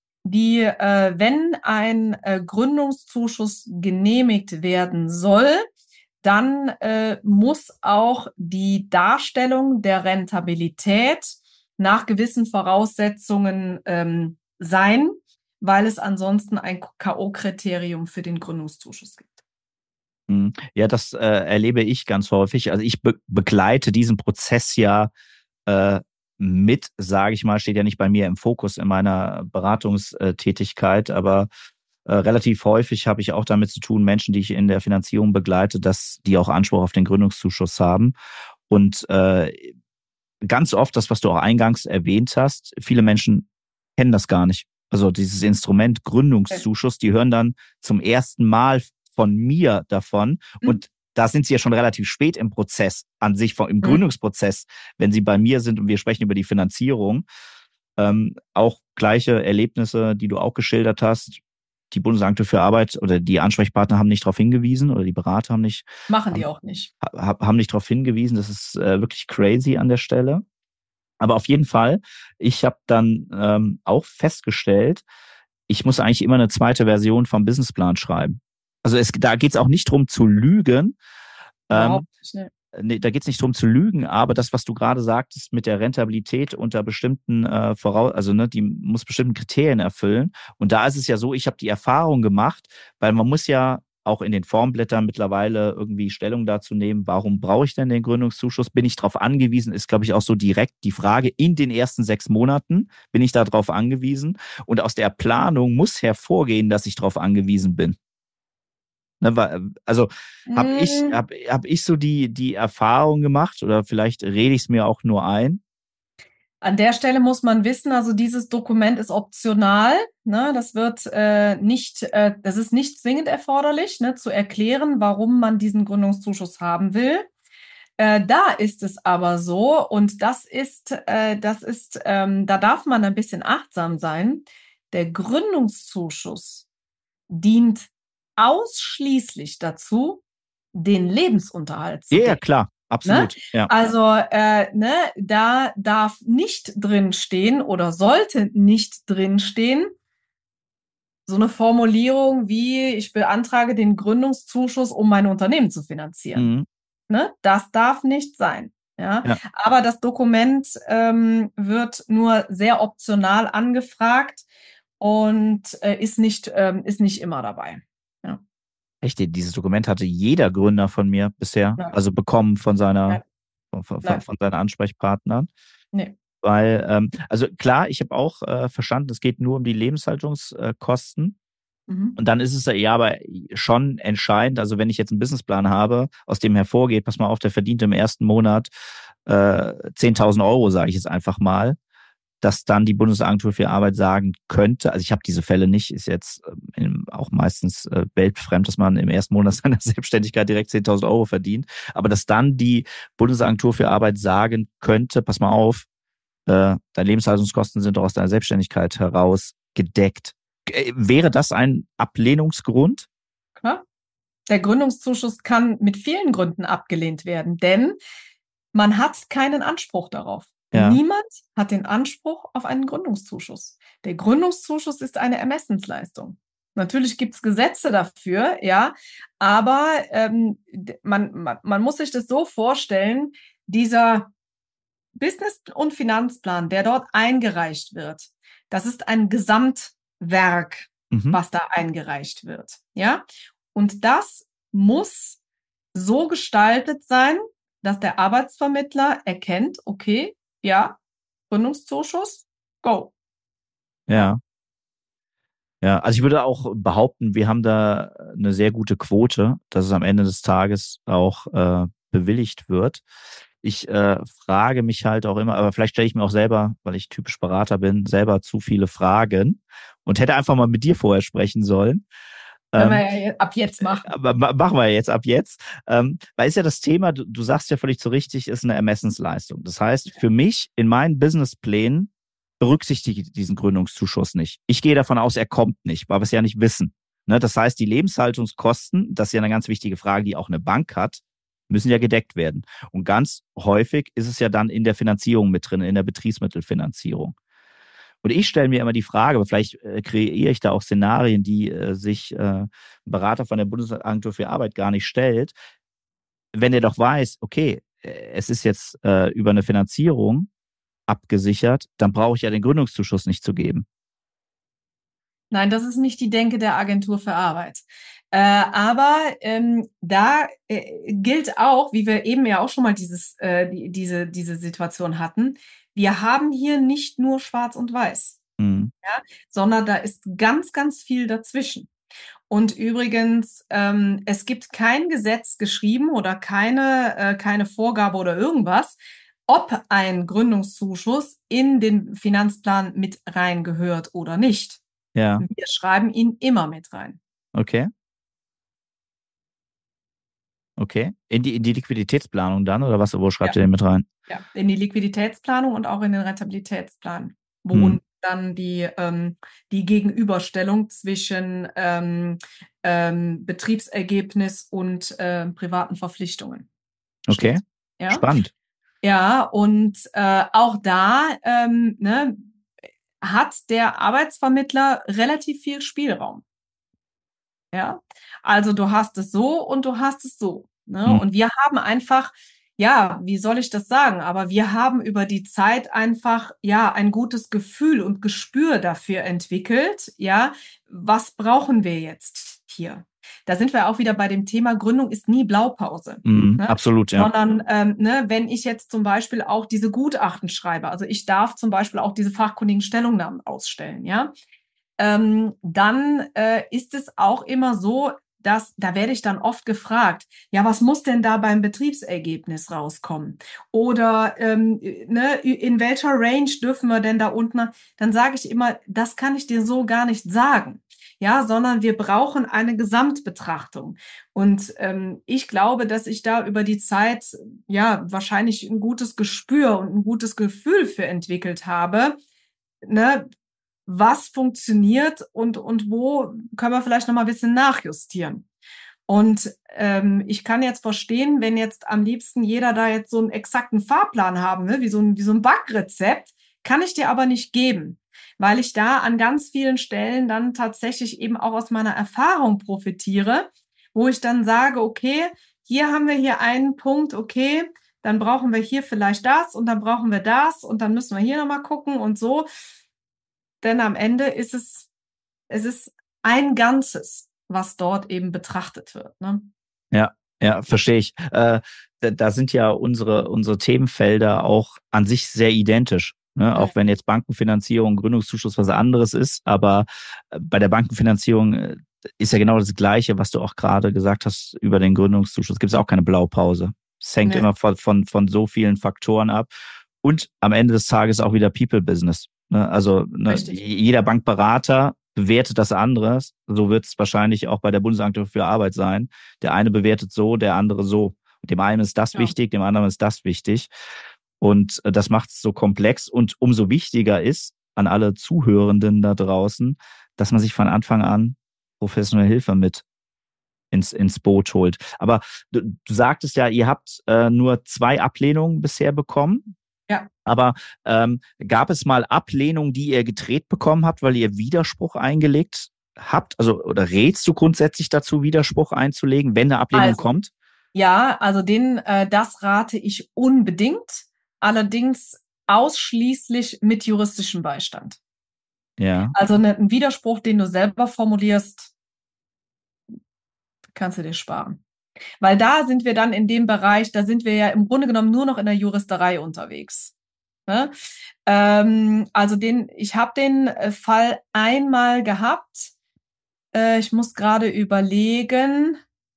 wenn ein Gründungszuschuss genehmigt werden soll, dann muss auch die Darstellung der Rentabilität nach gewissen Voraussetzungen sein, weil es ansonsten ein K.O.-Kriterium für den Gründungszuschuss gibt. Ja, das erlebe ich ganz häufig. Also ich begleite diesen Prozess ja mit, sage ich mal, steht ja nicht bei mir im Fokus in meiner Beratungstätigkeit, aber relativ häufig habe ich auch damit zu tun, Menschen, die ich in der Finanzierung begleite, dass die auch Anspruch auf den Gründungszuschuss haben. Und ganz oft das, was du auch eingangs erwähnt hast, viele Menschen kennen das gar nicht. Also dieses Instrument Gründungszuschuss, die hören dann zum ersten Mal von mir davon und da sind sie ja schon relativ spät im Prozess an sich, im Gründungsprozess, wenn sie bei mir sind und wir sprechen über die Finanzierung. Auch gleiche Erlebnisse, die du auch geschildert hast. Die Bundesagentur für Arbeit oder die Ansprechpartner haben nicht darauf hingewiesen oder die Berater haben nicht. Machen die auch nicht. Haben nicht darauf hingewiesen. Das ist wirklich crazy an der Stelle. Aber auf jeden Fall, ich habe dann auch festgestellt, ich muss eigentlich immer eine zweite Version vom Businessplan schreiben. Also da geht es auch nicht drum zu lügen. Überhaupt nicht, ne. Nee, da geht es nicht drum zu lügen, aber das, was du gerade sagtest mit der Rentabilität unter bestimmten die muss bestimmten Kriterien erfüllen. Und da ist es ja so, ich habe die Erfahrung gemacht, weil man muss ja auch in den Formblättern mittlerweile irgendwie Stellung dazu nehmen, warum brauche ich denn den Gründungszuschuss? Bin ich darauf angewiesen? Ist, glaube ich, auch so direkt die Frage, in den ersten 6 Monaten bin ich darauf angewiesen? Und aus der Planung muss hervorgehen, dass ich darauf angewiesen bin. Ne, also Mm, hab ich so die Erfahrung gemacht oder vielleicht rede ich es mir auch nur ein? An der Stelle muss man wissen, also dieses Dokument ist optional, ne? Das ist nicht zwingend erforderlich, ne, zu erklären, warum man diesen Gründungszuschuss haben will. Da ist es aber so, und da darf man ein bisschen achtsam sein. Der Gründungszuschuss dient ausschließlich dazu, den Lebensunterhalt Ja, zu ja, decken. klar, Ne? absolut. Ja. Also, da darf nicht drin stehen oder sollte nicht drin stehen, so eine Formulierung wie, ich beantrage den Gründungszuschuss, um mein Unternehmen zu finanzieren. Mhm. Ne? Das darf nicht sein. Ja? Ja. Aber das Dokument wird nur sehr optional angefragt und ist nicht immer dabei. Ja. Echt, dieses Dokument hatte jeder Gründer von mir bisher, Nein, also bekommen von nein, nein, von seinen Ansprechpartnern. nee. Weil, also klar, ich habe auch verstanden, es geht nur um die Lebenshaltungskosten. Mhm. Und dann ist es ja aber schon entscheidend, also wenn ich jetzt einen Businessplan habe, aus dem hervorgeht, pass mal auf, der verdient im ersten Monat 10.000 Euro, sage ich jetzt einfach mal, dass dann die Bundesagentur für Arbeit sagen könnte, also ich habe diese Fälle nicht, ist jetzt auch meistens weltfremd, dass man im ersten Monat seiner Selbstständigkeit direkt 10.000 Euro verdient, aber dass dann die Bundesagentur für Arbeit sagen könnte, pass mal auf, deine Lebenshaltungskosten sind doch aus deiner Selbstständigkeit heraus gedeckt. Wäre das ein Ablehnungsgrund? Klar. Der Gründungszuschuss kann mit vielen Gründen abgelehnt werden, denn man hat keinen Anspruch darauf. Ja, Niemand hat den Anspruch auf einen Gründungszuschuss. Der Gründungszuschuss ist eine Ermessensleistung. Natürlich gibt es Gesetze dafür, ja, aber man muss sich das so vorstellen, dieser Business- und Finanzplan, der dort eingereicht wird, das ist ein Gesamtwerk, mhm. was da eingereicht wird, ja. Und das muss so gestaltet sein, dass der Arbeitsvermittler erkennt, okay, ja, Gründungszuschuss, go. Ja. Ja, ja. Also ich würde auch behaupten, wir haben da eine sehr gute Quote, dass es am Ende des Tages auch bewilligt wird. Ich frage mich halt auch immer, aber vielleicht stelle ich mir auch selber, weil ich typisch Berater bin, selber zu viele Fragen und hätte einfach mal mit dir vorher sprechen sollen. Können wir Ähm, ja ab jetzt machen. Aber machen wir jetzt ab jetzt. Weil ist ja das Thema, du sagst ja völlig so richtig, ist eine Ermessensleistung. Das heißt, für mich in meinen Businessplänen berücksichtige ich diesen Gründungszuschuss nicht. Ich gehe davon aus, er kommt nicht, weil wir es ja nicht wissen. Ne? Das heißt, die Lebenshaltungskosten, das ist ja eine ganz wichtige Frage, die auch eine Bank hat, müssen ja gedeckt werden. Und ganz häufig ist es ja dann in der Finanzierung mit drin, in der Betriebsmittelfinanzierung. Und ich stelle mir immer die Frage, aber vielleicht kreiere ich da auch Szenarien, die sich ein Berater von der Bundesagentur für Arbeit gar nicht stellt. Wenn er doch weiß, okay, es ist jetzt über eine Finanzierung abgesichert, dann brauche ich ja den Gründungszuschuss nicht zu geben. Nein, das ist nicht die Denke der Agentur für Arbeit. Aber da gilt auch, wie wir eben ja auch schon mal diese Situation hatten, wir haben hier nicht nur Schwarz und Weiß, Mhm. ja, sondern da ist ganz, ganz viel dazwischen. Und übrigens, es gibt kein Gesetz geschrieben oder keine Vorgabe oder irgendwas, ob ein Gründungszuschuss in den Finanzplan mit reingehört oder nicht. Ja, Wir schreiben ihn immer mit rein. okay. Okay. In die Liquiditätsplanung dann oder was, wo schreibt Ja, ihr den mit rein? ja. In die Liquiditätsplanung und auch in den Rentabilitätsplan, wo Hm. unten dann die Gegenüberstellung zwischen Betriebsergebnis und privaten Verpflichtungen Okay. steht. Ja, Spannend. ja, und auch da ne, hat der Arbeitsvermittler relativ viel Spielraum. Ja, also du hast es so und du hast es so. Ne? Hm. Und wir haben einfach, ja, wie soll ich das sagen? Aber wir haben über die Zeit einfach, ja, ein gutes Gefühl und Gespür dafür entwickelt. Ja, was brauchen wir jetzt hier? Da sind wir auch wieder bei dem Thema, Gründung ist nie Blaupause. Hm. Ne? Absolut, ja. Sondern, ne, wenn ich jetzt zum Beispiel auch diese Gutachten schreibe, also ich darf zum Beispiel auch diese fachkundigen Stellungnahmen ausstellen, ja, dann ist es auch immer so, dass, da werde ich dann oft gefragt, ja, was muss denn da beim Betriebsergebnis rauskommen? Oder ne, in welcher Range dürfen wir denn da unten? Dann sage ich immer, das kann ich dir so gar nicht sagen. Ja, sondern wir brauchen eine Gesamtbetrachtung. Und ich glaube, dass ich da über die Zeit ja wahrscheinlich ein gutes Gespür und ein gutes Gefühl für entwickelt habe, ne, was funktioniert und wo können wir vielleicht noch mal ein bisschen nachjustieren. Und ich kann jetzt verstehen, wenn jetzt am liebsten jeder da jetzt so einen exakten Fahrplan haben will, wie so ein Backrezept, kann ich dir aber nicht geben, weil ich da an ganz vielen Stellen dann tatsächlich eben auch aus meiner Erfahrung profitiere, wo ich dann sage, okay, hier haben wir hier einen Punkt, okay, dann brauchen wir hier vielleicht das und dann brauchen wir das und dann müssen wir hier nochmal gucken und so. Denn am Ende ist es ist ein Ganzes, was dort eben betrachtet wird. Ne? Ja, verstehe ich. Da sind ja unsere Themenfelder auch an sich sehr identisch. Ne? Auch wenn jetzt Bankenfinanzierung, Gründungszuschuss was anderes ist, aber bei der Bankenfinanzierung ist ja genau das Gleiche, was du auch gerade gesagt hast über den Gründungszuschuss. Gibt es auch keine Blaupause. Es hängt immer von so vielen Faktoren ab. Und am Ende des Tages auch wieder People-Business. Ne? Also jeder Bankberater bewertet das anderes. So wird es wahrscheinlich auch bei der Bundesagentur für Arbeit sein. Der eine bewertet so, der andere so. Dem einen ist das wichtig, dem anderen ist das wichtig. Und das macht es so komplex. Und umso wichtiger ist an alle Zuhörenden da draußen, dass man sich von Anfang an professionelle Hilfe mit ins Boot holt. Aber du sagtest ja, ihr habt nur 2 Ablehnungen bisher bekommen. Ja. Aber gab es mal Ablehnungen, die ihr gedreht bekommen habt, weil ihr Widerspruch eingelegt habt? Also, oder rätst du grundsätzlich dazu, Widerspruch einzulegen, wenn eine Ablehnung kommt? Ja, also das rate ich unbedingt, allerdings ausschließlich mit juristischem Beistand. Ja. Also ein Widerspruch, den du selber formulierst, kannst du dir sparen. Weil da sind wir dann in dem Bereich, da sind wir ja im Grunde genommen nur noch in der Juristerei unterwegs. Ne? Also ich habe den Fall einmal gehabt. Ich muss gerade überlegen.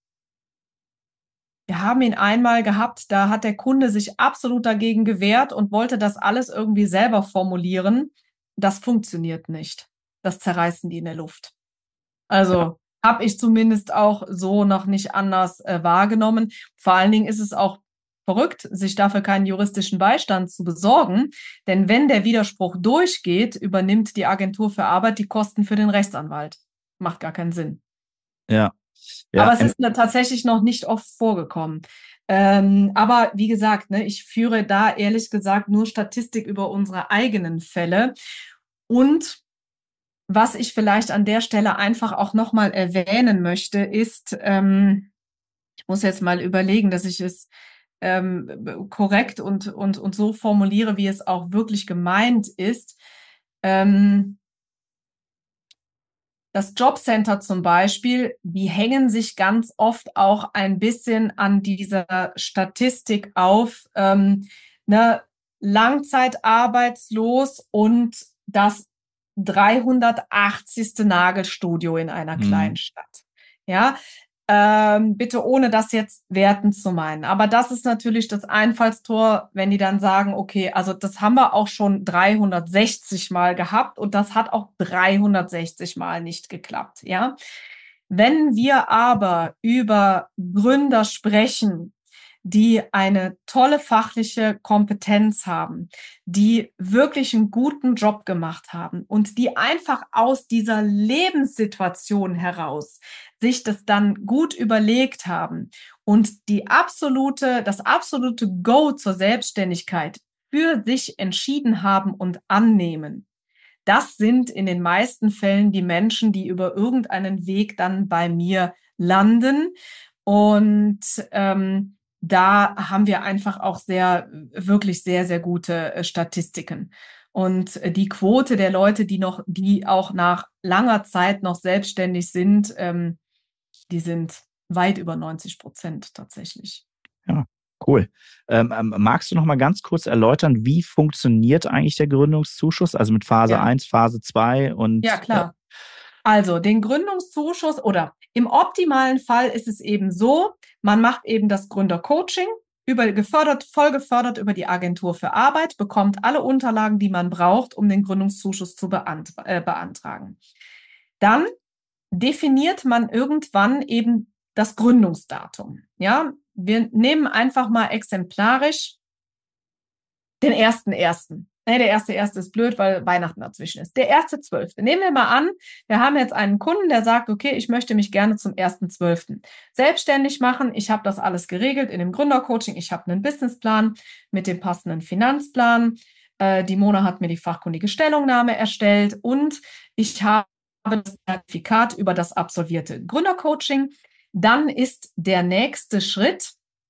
Wir haben ihn einmal gehabt, da hat der Kunde sich absolut dagegen gewehrt und wollte das alles irgendwie selber formulieren. Das funktioniert nicht. Das zerreißen die in der Luft. Also habe ich zumindest auch so noch nicht anders wahrgenommen. Vor allen Dingen ist es auch verrückt, sich dafür keinen juristischen Beistand zu besorgen. Denn wenn der Widerspruch durchgeht, übernimmt die Agentur für Arbeit die Kosten für den Rechtsanwalt. Macht gar keinen Sinn. Ja. Aber es ist tatsächlich noch nicht oft vorgekommen. Aber wie gesagt, ne, ich führe da ehrlich gesagt nur Statistik über unsere eigenen Fälle. Und was ich vielleicht an der Stelle einfach auch nochmal erwähnen möchte, ist, ich muss jetzt mal überlegen, dass ich es korrekt und so formuliere, wie es auch wirklich gemeint ist. Das Jobcenter zum Beispiel, die hängen sich ganz oft auch ein bisschen an dieser Statistik auf, ne, langzeitarbeitslos und das 380. Nagelstudio in einer kleinen Stadt. Ja, bitte ohne das jetzt wertend zu meinen. Aber das ist natürlich das Einfallstor, wenn die dann sagen, okay, also das haben wir auch schon 360 Mal gehabt und das hat auch 360 Mal nicht geklappt, ja. Wenn wir aber über Gründer sprechen, die eine tolle fachliche Kompetenz haben, die wirklich einen guten Job gemacht haben und die einfach aus dieser Lebenssituation heraus sich das dann gut überlegt haben und das absolute Go zur Selbstständigkeit für sich entschieden haben und annehmen. Das sind in den meisten Fällen die Menschen, die über irgendeinen Weg dann bei mir landen. Und da haben wir einfach auch wirklich sehr, sehr gute Statistiken. Und die Quote der Leute, die auch nach langer Zeit noch selbstständig sind, die sind weit über 90% tatsächlich. Ja, cool. Magst du noch mal ganz kurz erläutern, wie funktioniert eigentlich der Gründungszuschuss? Also mit Phase 1, Phase 2 und ja, klar. Also den Gründungszuschuss oder im optimalen Fall ist es eben so, man macht eben das Gründercoaching, voll gefördert über die Agentur für Arbeit, bekommt alle Unterlagen, die man braucht, um den Gründungszuschuss zu beantragen. Dann definiert man irgendwann eben das Gründungsdatum. Ja, wir nehmen einfach mal exemplarisch den 1.1. Nee, der 1.1. ist blöd, weil Weihnachten dazwischen ist. Der 1.12. Nehmen wir mal an, wir haben jetzt einen Kunden, der sagt, okay, ich möchte mich gerne zum 1.12. selbstständig machen. Ich habe das alles geregelt in dem Gründercoaching. Ich habe einen Businessplan mit dem passenden Finanzplan. Die Mona hat mir die fachkundige Stellungnahme erstellt und ich habe das Zertifikat über das absolvierte Gründercoaching. Dann ist der nächste Schritt,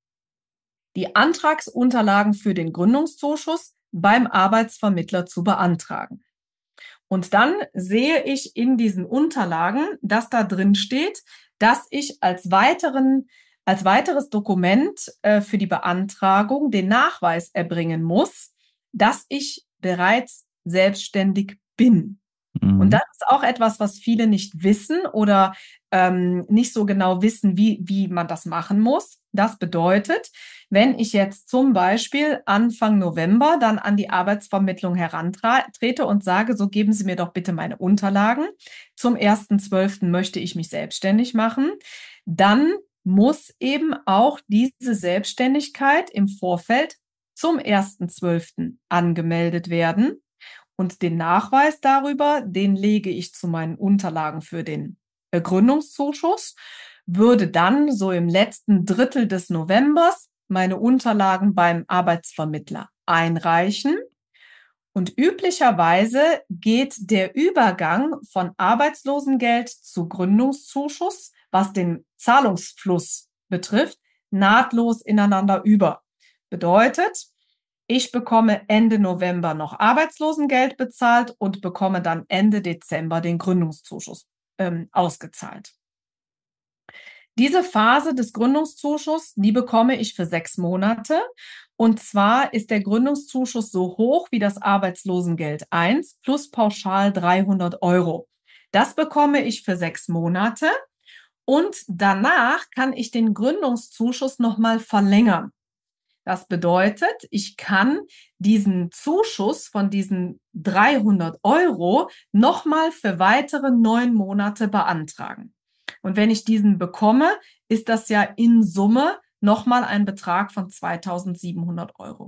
die Antragsunterlagen für den Gründungszuschuss beim Arbeitsvermittler zu beantragen. Und dann sehe ich in diesen Unterlagen, dass da drin steht, dass ich als weiteres Dokument für die Beantragung den Nachweis erbringen muss, dass ich bereits selbstständig bin. Und das ist auch etwas, was viele nicht wissen oder nicht so genau wissen, wie man das machen muss. Das bedeutet, wenn ich jetzt zum Beispiel Anfang November dann an die Arbeitsvermittlung herantrete und sage, so geben Sie mir doch bitte meine Unterlagen, zum 1.12. möchte ich mich selbstständig machen, dann muss eben auch diese Selbstständigkeit im Vorfeld zum 1.12. angemeldet werden. Und den Nachweis darüber, den lege ich zu meinen Unterlagen für den Gründungszuschuss, würde dann so im letzten Drittel des Novembers meine Unterlagen beim Arbeitsvermittler einreichen. Und üblicherweise geht der Übergang von Arbeitslosengeld zu Gründungszuschuss, was den Zahlungsfluss betrifft, nahtlos ineinander über. Bedeutet, ich bekomme Ende November noch Arbeitslosengeld bezahlt und bekomme dann Ende Dezember den Gründungszuschuss ausgezahlt. Diese Phase des Gründungszuschusses, die bekomme ich für 6 Monate. Und zwar ist der Gründungszuschuss so hoch wie das Arbeitslosengeld 1 plus pauschal 300 Euro. Das bekomme ich für 6 Monate. Und danach kann ich den Gründungszuschuss nochmal verlängern. Das bedeutet, ich kann diesen Zuschuss von diesen 300 Euro nochmal für weitere 9 Monate beantragen. Und wenn ich diesen bekomme, ist das ja in Summe nochmal ein Betrag von 2.700 Euro.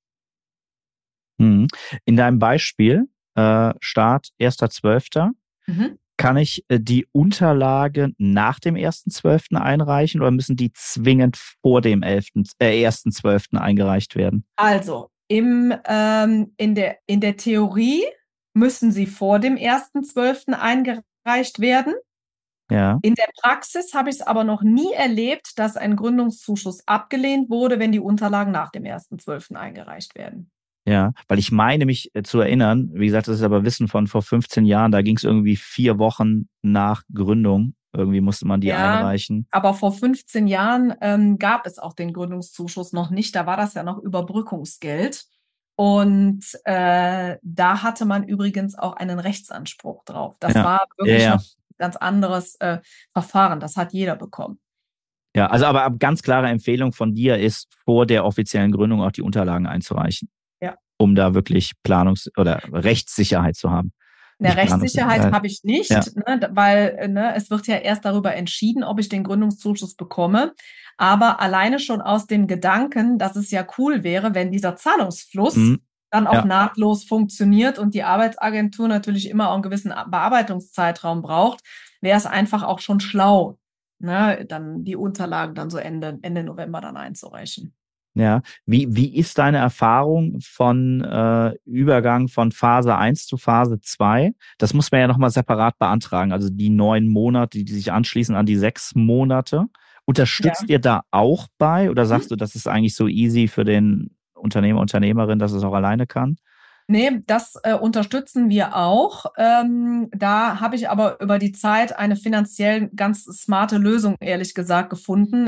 In deinem Beispiel, Start 1.12., kann ich die Unterlagen nach dem 1.12. einreichen oder müssen die zwingend vor dem 1.12. eingereicht werden? Also, in der Theorie müssen sie vor dem 1.12. eingereicht werden. Ja. In der Praxis habe ich es aber noch nie erlebt, dass ein Gründungszuschuss abgelehnt wurde, wenn die Unterlagen nach dem 1.12. eingereicht werden. Ja, weil ich meine mich zu erinnern, wie gesagt, das ist aber Wissen von vor 15 Jahren, da ging es irgendwie 4 Wochen nach Gründung, irgendwie musste man die einreichen. Aber vor 15 Jahren gab es auch den Gründungszuschuss noch nicht, da war das ja noch Überbrückungsgeld. Und da hatte man übrigens auch einen Rechtsanspruch drauf. Das war wirklich noch ein ganz anderes Verfahren, das hat jeder bekommen. Ja, also aber ganz klare Empfehlung von dir ist, vor der offiziellen Gründung auch die Unterlagen einzureichen. Ja. Um da wirklich oder Rechtssicherheit zu haben. Eine Rechtssicherheit habe ich nicht, weil es wird ja erst darüber entschieden, ob ich den Gründungszuschuss bekomme. Aber alleine schon aus dem Gedanken, dass es ja cool wäre, wenn dieser Zahlungsfluss dann auch nahtlos funktioniert und die Arbeitsagentur natürlich immer auch einen gewissen Bearbeitungszeitraum braucht, wäre es einfach auch schon schlau, dann die Unterlagen dann so Ende November dann einzureichen. Ja, wie ist deine Erfahrung von Übergang von Phase 1 zu Phase 2? Das muss man ja nochmal separat beantragen, also die 9 Monate, die sich anschließen an die 6 Monate. Unterstützt ihr da auch bei oder sagst du, das ist eigentlich so easy für den Unternehmer, Unternehmerin, dass es auch alleine kann? Nee, das unterstützen wir auch. Da habe ich aber über die Zeit eine finanziell ganz smarte Lösung, ehrlich gesagt, gefunden,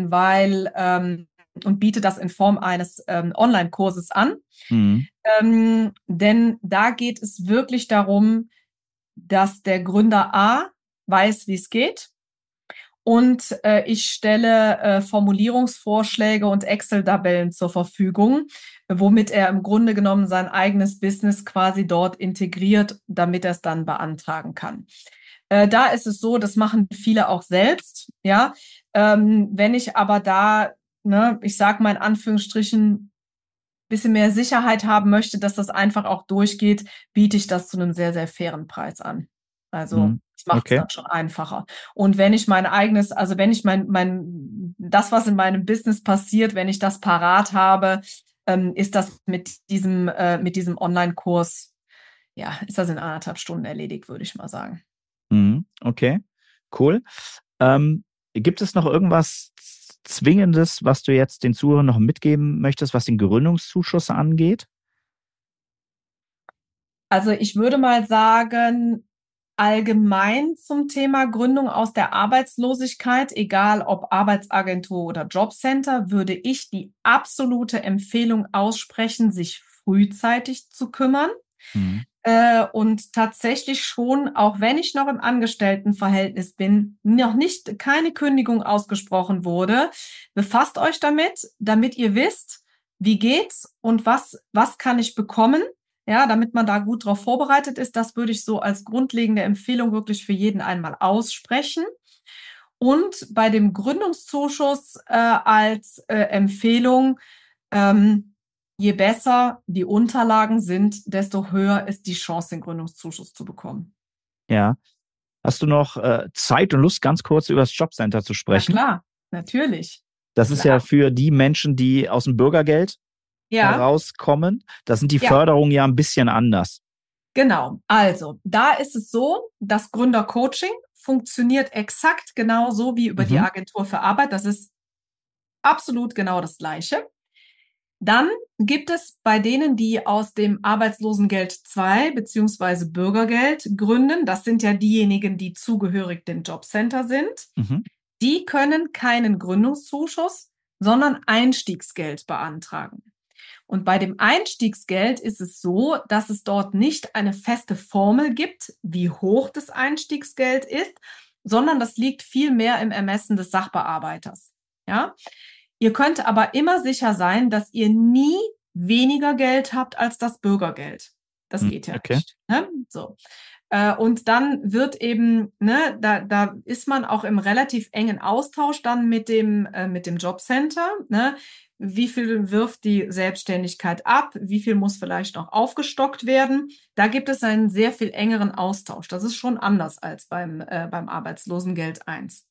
und biete das in Form eines Online-Kurses an. Denn da geht es wirklich darum, dass der Gründer A weiß, wie es geht. Und ich stelle Formulierungsvorschläge und Excel-Tabellen zur Verfügung, womit er im Grunde genommen sein eigenes Business quasi dort integriert, damit er es dann beantragen kann. Da ist es so, das machen viele auch selbst. Ja, wenn ich aber da, ne, ich sage mal in Anführungsstrichen, bisschen mehr Sicherheit haben möchte, dass das einfach auch durchgeht, biete ich das zu einem sehr, sehr fairen Preis an. Also das macht es Okay. dann schon einfacher. Und wenn ich mein eigenes, also wenn ich das, was in meinem Business passiert, wenn ich das parat habe, ist das mit diesem Online-Kurs, ja, ist das in 1,5 Stunden erledigt, würde ich mal sagen. Okay, cool. Gibt es noch irgendwas Zwingendes, was du jetzt den Zuhörern noch mitgeben möchtest, was den Gründungszuschuss angeht? Also ich würde mal sagen, allgemein zum Thema Gründung aus der Arbeitslosigkeit, egal ob Arbeitsagentur oder Jobcenter, würde ich die absolute Empfehlung aussprechen, sich frühzeitig zu kümmern. Und tatsächlich schon, auch wenn ich noch im Angestelltenverhältnis bin, keine Kündigung ausgesprochen wurde, befasst euch damit ihr wisst, wie geht's und was kann ich bekommen. Ja, damit man da gut drauf vorbereitet ist, das würde ich so als grundlegende Empfehlung wirklich für jeden einmal aussprechen. Und bei dem Gründungszuschuss als Empfehlung, je besser die Unterlagen sind, desto höher ist die Chance, den Gründungszuschuss zu bekommen. Ja. Hast du noch Zeit und Lust, ganz kurz über das Jobcenter zu sprechen? Na klar, natürlich. Das ist ja für die Menschen, die aus dem Bürgergeld herauskommen. Da sind die Förderungen ja ein bisschen anders. Genau. Also, da ist es so, das Gründercoaching funktioniert exakt genauso wie über die Agentur für Arbeit. Das ist absolut genau das Gleiche. Dann gibt es bei denen, die aus dem Arbeitslosengeld 2 beziehungsweise Bürgergeld gründen, das sind ja diejenigen, die zugehörig dem Jobcenter sind, die können keinen Gründungszuschuss, sondern Einstiegsgeld beantragen. Und bei dem Einstiegsgeld ist es so, dass es dort nicht eine feste Formel gibt, wie hoch das Einstiegsgeld ist, sondern das liegt viel mehr im Ermessen des Sachbearbeiters. Ja? Ihr könnt aber immer sicher sein, dass ihr nie weniger Geld habt als das Bürgergeld. Das geht ja nicht. Ne? So. Und dann wird eben, ne, da ist man auch im relativ engen Austausch dann mit dem Jobcenter. Ne? Wie viel wirft die Selbstständigkeit ab? Wie viel muss vielleicht noch aufgestockt werden? Da gibt es einen sehr viel engeren Austausch. Das ist schon anders als beim Arbeitslosengeld 1.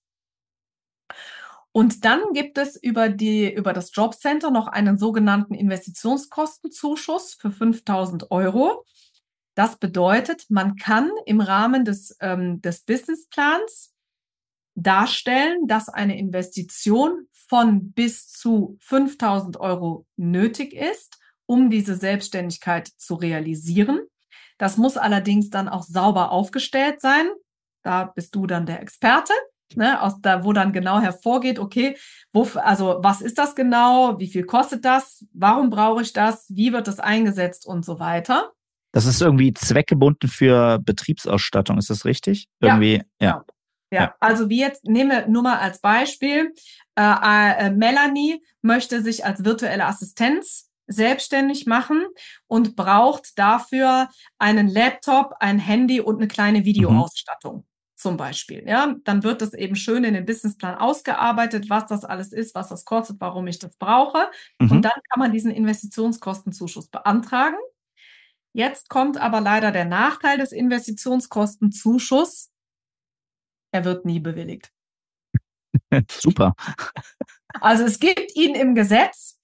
Und dann gibt es über das Jobcenter noch einen sogenannten Investitionskostenzuschuss für 5.000 €. Das bedeutet, man kann im Rahmen des Businessplans darstellen, dass eine Investition von bis zu 5.000 € nötig ist, um diese Selbstständigkeit zu realisieren. Das muss allerdings dann auch sauber aufgestellt sein. Da bist du dann der Experte. Ne, wo dann genau hervorgeht, okay, was ist das genau? Wie viel kostet das? Warum brauche ich das? Wie wird das eingesetzt und so weiter? Das ist irgendwie zweckgebunden für Betriebsausstattung, ist das richtig? Irgendwie, ja. Also wie jetzt, nehme nur mal als Beispiel, Melanie möchte sich als virtuelle Assistenz selbstständig machen und braucht dafür einen Laptop, ein Handy und eine kleine Videoausstattung. Zum Beispiel, ja, dann wird das eben schön in den Businessplan ausgearbeitet, was das alles ist, was das kostet, warum ich das brauche. Und dann kann man diesen Investitionskostenzuschuss beantragen. Jetzt kommt aber leider der Nachteil des Investitionskostenzuschusses. Er wird nie bewilligt. Super. Also es gibt ihn im Gesetz,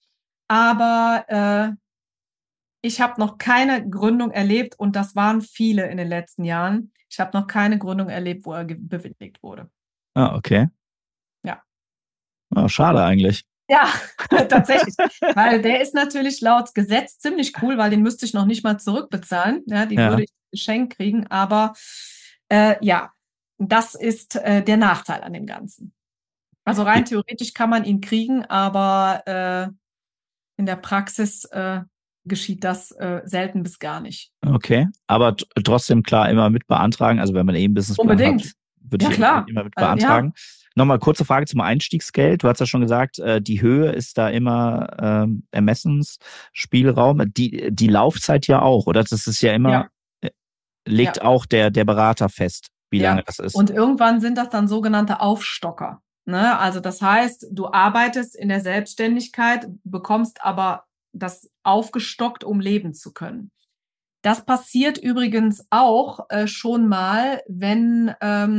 aber ich habe noch keine Gründung erlebt und das waren viele in den letzten Jahren. Ich habe noch keine Gründung erlebt, wo er bewilligt wurde. Ah, okay. Ja. Oh, schade eigentlich. Ja, tatsächlich. Weil der ist natürlich laut Gesetz ziemlich cool, weil den müsste ich noch nicht mal zurückbezahlen. Ja, die würde ich geschenkt kriegen. Aber ja, das ist der Nachteil an dem Ganzen. Also rein theoretisch kann man ihn kriegen, aber in der Praxis geschieht das selten bis gar nicht. Okay, aber trotzdem klar immer mit beantragen. Also wenn man einen Businessplan hat, würde Ja, ich klar. immer mit beantragen. Nochmal kurze Frage zum Einstiegsgeld. Du hast ja schon gesagt, die Höhe ist da immer Ermessensspielraum. Die Laufzeit ja auch, oder? Das ist ja immer, legt auch der Berater fest, wie lange das ist. Und irgendwann sind das dann sogenannte Aufstocker. Ne? Also das heißt, du arbeitest in der Selbstständigkeit, bekommst aber das aufgestockt, um leben zu können. Das passiert übrigens auch schon mal, wenn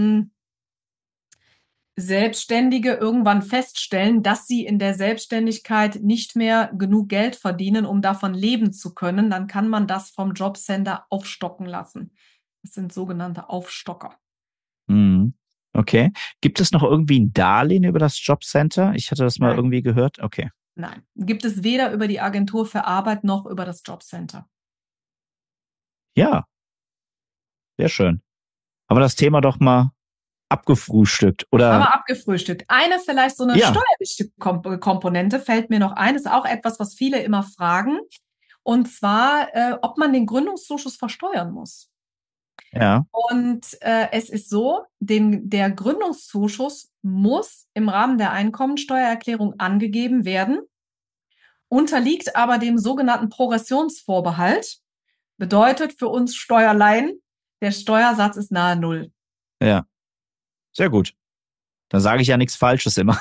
Selbstständige irgendwann feststellen, dass sie in der Selbstständigkeit nicht mehr genug Geld verdienen, um davon leben zu können. Dann kann man das vom Jobcenter aufstocken lassen. Das sind sogenannte Aufstocker. Okay. Gibt es noch irgendwie ein Darlehen über das Jobcenter? Ich hatte das mal irgendwie gehört. Okay. Nein, gibt es weder über die Agentur für Arbeit noch über das Jobcenter. Ja, sehr schön. Aber das Thema doch mal abgefrühstückt, oder? Aber abgefrühstückt. Eine vielleicht so eine steuerliche Komponente fällt mir noch ein. Ist auch etwas, was viele immer fragen. Und zwar, ob man den Gründungszuschuss versteuern muss. Ja. Und es ist so, der Gründungszuschuss muss im Rahmen der Einkommensteuererklärung angegeben werden, unterliegt aber dem sogenannten Progressionsvorbehalt. Bedeutet für uns Steuerlaien, der Steuersatz ist nahe Null. Ja, sehr gut. Dann sage ich ja nichts Falsches immer.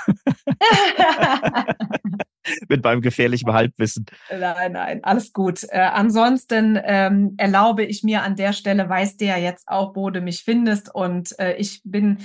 Mit meinem gefährlichen Halbwissen. Nein, alles gut. Ansonsten erlaube ich mir an der Stelle, weißt du ja jetzt auch, wo du mich findest. Und ich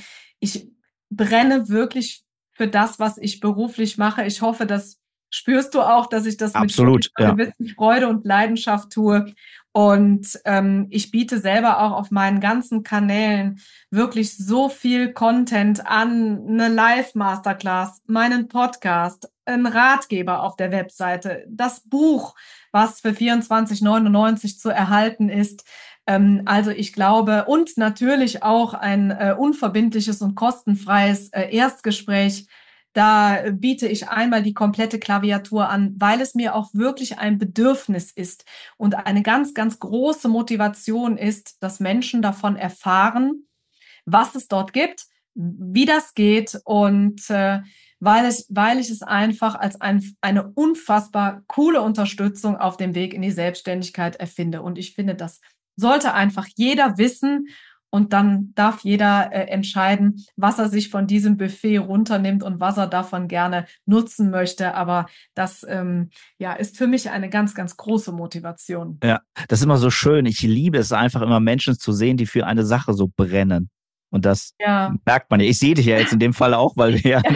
brenne wirklich für das, was ich beruflich mache. Ich hoffe, das spürst du auch, dass ich das mit einer gewissen Freude und Leidenschaft tue. Und ich biete selber auch auf meinen ganzen Kanälen wirklich so viel Content an, eine Live-Masterclass, meinen Podcast, einen Ratgeber auf der Webseite, das Buch, was für 24,99 zu erhalten ist. Also ich glaube, und natürlich auch ein unverbindliches und kostenfreies Erstgespräch. Da biete ich einmal die komplette Klaviatur an, weil es mir auch wirklich ein Bedürfnis ist und eine ganz, ganz große Motivation ist, dass Menschen davon erfahren, was es dort gibt, wie das geht und weil ich es einfach als eine unfassbar coole Unterstützung auf dem Weg in die Selbstständigkeit erfinde. Und ich finde, das sollte einfach jeder wissen. Und dann darf jeder entscheiden, was er sich von diesem Buffet runternimmt und was er davon gerne nutzen möchte. Aber das ist für mich eine ganz, ganz große Motivation. Ja, das ist immer so schön. Ich liebe es einfach immer, Menschen zu sehen, die für eine Sache so brennen. Und das merkt man ja. Ich sehe dich ja jetzt in dem Fall auch, weil wir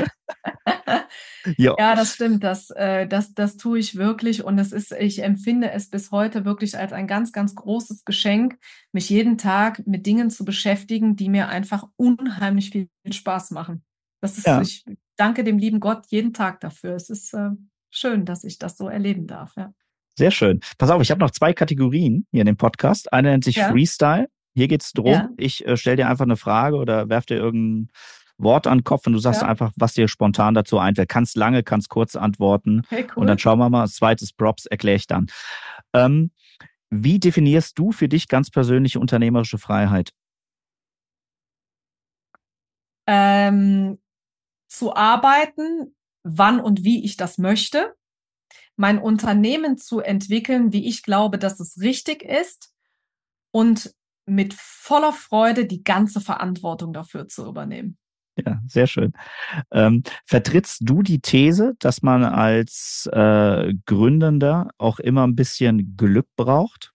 Ja, das stimmt. Das tue ich wirklich. Und ich empfinde es bis heute wirklich als ein ganz, ganz großes Geschenk, mich jeden Tag mit Dingen zu beschäftigen, die mir einfach unheimlich viel Spaß machen. Ich danke dem lieben Gott jeden Tag dafür. Es ist schön, dass ich das so erleben darf. Ja. Sehr schön. Pass auf, ich habe noch 2 Kategorien hier in dem Podcast. Eine nennt sich Freestyle. Hier geht es darum, ich stelle dir einfach eine Frage oder werfe dir irgendein Wort an den Kopf und du sagst einfach, was dir spontan dazu einfällt. Kannst lange, kannst kurz antworten. Okay, cool. Und dann schauen wir mal. Das zweite Props erkläre ich dann. Wie definierst du für dich ganz persönliche unternehmerische Freiheit? Zu arbeiten, wann und wie ich das möchte. Mein Unternehmen zu entwickeln, wie ich glaube, dass es richtig ist. Und mit voller Freude die ganze Verantwortung dafür zu übernehmen. Ja, sehr schön. Vertrittst du die These, dass man als Gründender auch immer ein bisschen Glück braucht?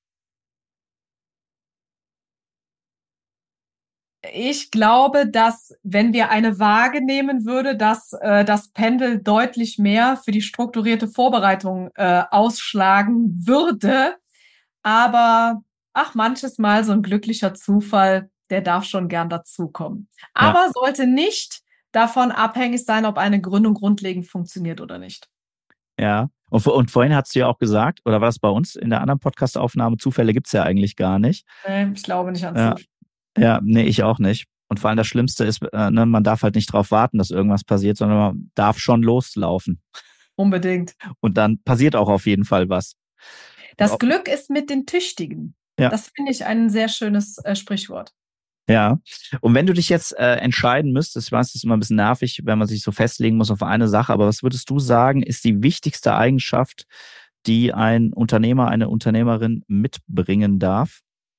Ich glaube, dass, wenn wir eine Waage nehmen würde, dass das Pendel deutlich mehr für die strukturierte Vorbereitung ausschlagen würde. Aber manches Mal so ein glücklicher Zufall, der darf schon gern dazukommen. Aber sollte nicht davon abhängig sein, ob eine Gründung grundlegend funktioniert oder nicht. Ja, und vorhin hast du ja auch gesagt, oder war das bei uns in der anderen Podcast-Aufnahme, Zufälle gibt's ja eigentlich gar nicht. Nee, ich glaube nicht an Zufälle. Ja, nee, ich auch nicht. Und vor allem das Schlimmste ist, man darf halt nicht drauf warten, dass irgendwas passiert, sondern man darf schon loslaufen. Unbedingt. Und dann passiert auch auf jeden Fall was. Das Glück ist mit den Tüchtigen. Ja. Das finde ich ein sehr schönes Sprichwort. Ja, und wenn du dich jetzt entscheiden müsstest, ich weiß, das ist immer ein bisschen nervig, wenn man sich so festlegen muss auf eine Sache, aber was würdest du sagen, ist die wichtigste Eigenschaft, die ein Unternehmer, eine Unternehmerin mitbringen darf?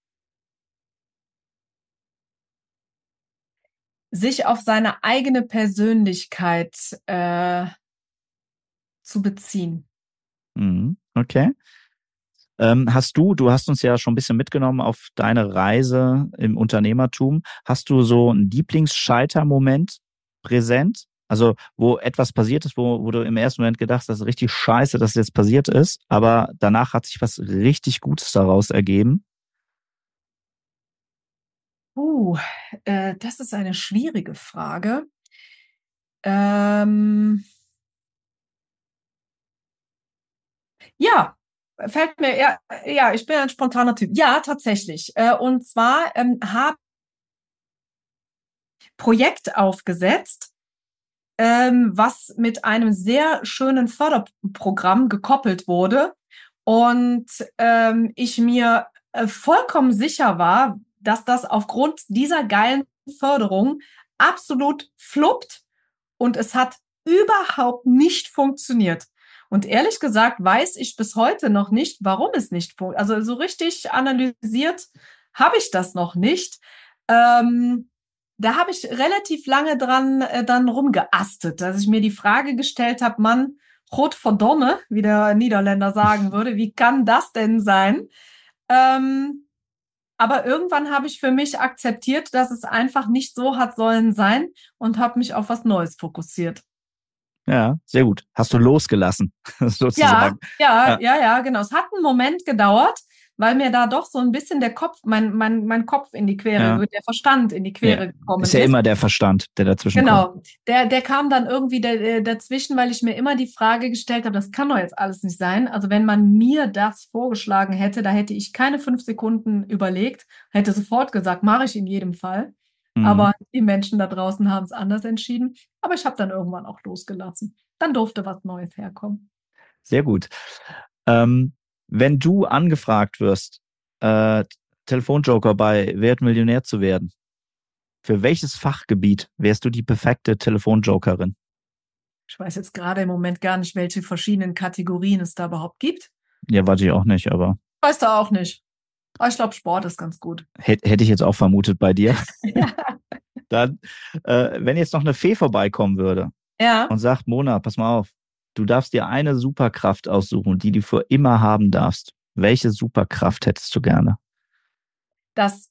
Sich auf seine eigene Persönlichkeit zu beziehen. Okay. Du hast uns ja schon ein bisschen mitgenommen auf deine Reise im Unternehmertum. Hast du so einen Lieblingsscheitermoment präsent? Also, wo etwas passiert ist, wo du im ersten Moment gedacht hast, das ist richtig scheiße, dass es jetzt passiert ist, aber danach hat sich was richtig Gutes daraus ergeben? Das ist eine schwierige Frage. Ja, fällt mir, ja, ich bin ein spontaner Typ. Ja, tatsächlich. Und zwar habe ich ein Projekt aufgesetzt, was mit einem sehr schönen Förderprogramm gekoppelt wurde. Und ich mir vollkommen sicher war, dass das aufgrund dieser geilen Förderung absolut fluppt und es hat überhaupt nicht funktioniert. Und ehrlich gesagt weiß ich bis heute noch nicht, warum es nicht funktioniert. Also so richtig analysiert habe ich das noch nicht. Da habe ich relativ lange dran dann rumgeastet, dass ich mir die Frage gestellt habe, Mann, Godverdomme, wie der Niederländer sagen würde, wie kann das denn sein? Aber irgendwann habe ich für mich akzeptiert, dass es einfach nicht so hat sollen sein und habe mich auf was Neues fokussiert. Ja, sehr gut. Hast du losgelassen, sozusagen. Ja, genau. Es hat einen Moment gedauert, weil mir da doch so ein bisschen der Kopf, mein Kopf in die Quere, der Verstand in die Quere gekommen ist. Ist ja immer der Verstand, der dazwischen kommt. Genau. Der kam dann irgendwie dazwischen, weil ich mir immer die Frage gestellt habe, das kann doch jetzt alles nicht sein. Also wenn man mir das vorgeschlagen hätte, da hätte ich keine 5 Sekunden überlegt, hätte sofort gesagt, mache ich in jedem Fall. Aber die Menschen da draußen haben es anders entschieden. Aber ich habe dann irgendwann auch losgelassen. Dann durfte was Neues herkommen. Sehr gut. Wenn du angefragt wirst, Telefonjoker bei Wer wird Millionär zu werden, für welches Fachgebiet wärst du die perfekte Telefonjokerin? Ich weiß jetzt gerade im Moment gar nicht, welche verschiedenen Kategorien es da überhaupt gibt. Ja, weiß ich auch nicht, aber... Weißt du auch nicht. Aber ich glaube, Sport ist ganz gut. Hätte ich jetzt auch vermutet bei dir. Dann, wenn jetzt noch eine Fee vorbeikommen würde und sagt, Mona, pass mal auf, du darfst dir eine Superkraft aussuchen, die du für immer haben darfst. Welche Superkraft hättest du gerne? Das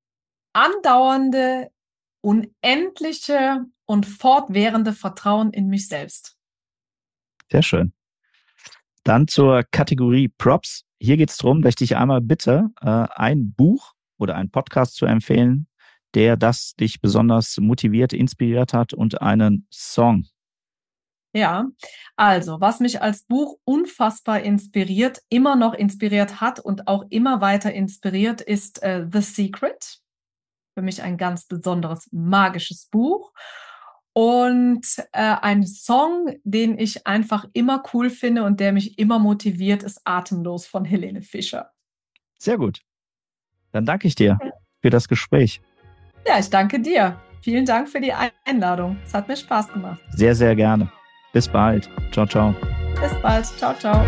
andauernde, unendliche und fortwährende Vertrauen in mich selbst. Sehr schön. Dann zur Kategorie Props. Hier geht es darum, dass ich dich einmal bitte, ein Buch oder einen Podcast zu empfehlen, der das dich besonders motiviert, inspiriert hat und einen Song. Ja, also was mich als Buch unfassbar inspiriert, immer noch inspiriert hat und auch immer weiter inspiriert, ist The Secret. Für mich ein ganz besonderes, magisches Buch. Und ein Song, den ich einfach immer cool finde und der mich immer motiviert, ist Atemlos von Helene Fischer. Sehr gut. Dann danke ich dir für das Gespräch. Ja, ich danke dir. Vielen Dank für die Einladung. Es hat mir Spaß gemacht. Sehr, sehr gerne. Bis bald. Ciao, ciao. Bis bald. Ciao, ciao.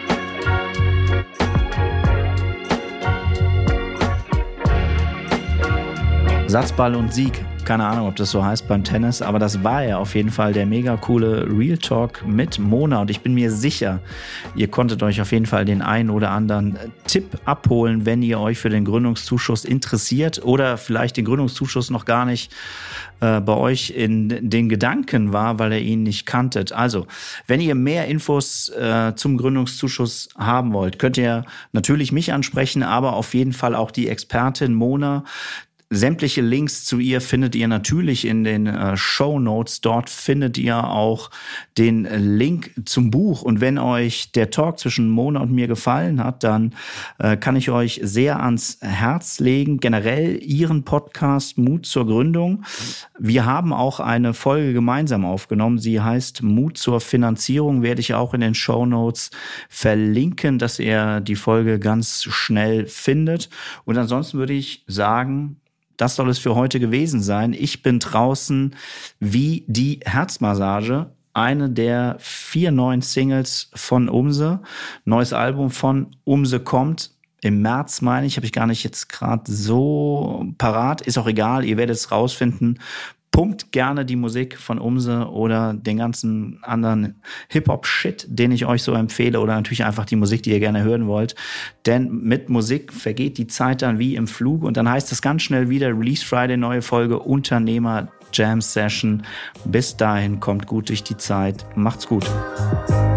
Satzball und Sieg. Keine Ahnung, ob das so heißt beim Tennis, aber das war ja auf jeden Fall der mega coole Real Talk mit Mona und ich bin mir sicher, ihr konntet euch auf jeden Fall den einen oder anderen Tipp abholen, wenn ihr euch für den Gründungszuschuss interessiert oder vielleicht den Gründungszuschuss noch gar nicht bei euch in den Gedanken war, weil ihr ihn nicht kanntet. Also, wenn ihr mehr Infos zum Gründungszuschuss haben wollt, könnt ihr natürlich mich ansprechen, aber auf jeden Fall auch die Expertin Mona. Sämtliche Links zu ihr findet ihr natürlich in den Shownotes. Dort findet ihr auch den Link zum Buch. Und wenn euch der Talk zwischen Mona und mir gefallen hat, dann kann ich euch sehr ans Herz legen. Generell ihren Podcast Mut zur Gründung. Wir haben auch eine Folge gemeinsam aufgenommen. Sie heißt Mut zur Finanzierung. Werde ich auch in den Shownotes verlinken, dass ihr die Folge ganz schnell findet. Und ansonsten würde ich sagen, das soll es für heute gewesen sein. Ich bin draußen wie die Herzmassage, eine der 4 neuen Singles von Umse. Neues Album von Umse kommt im März, meine ich. Habe ich gar nicht jetzt gerade so parat. Ist auch egal, ihr werdet es rausfinden. Pumpt gerne die Musik von Umse oder den ganzen anderen Hip-Hop-Shit, den ich euch so empfehle, oder natürlich einfach die Musik, die ihr gerne hören wollt. Denn mit Musik vergeht die Zeit dann wie im Flug und dann heißt es ganz schnell wieder Release Friday, neue Folge Unternehmer Jam Session. Bis dahin, kommt gut durch die Zeit. Macht's gut.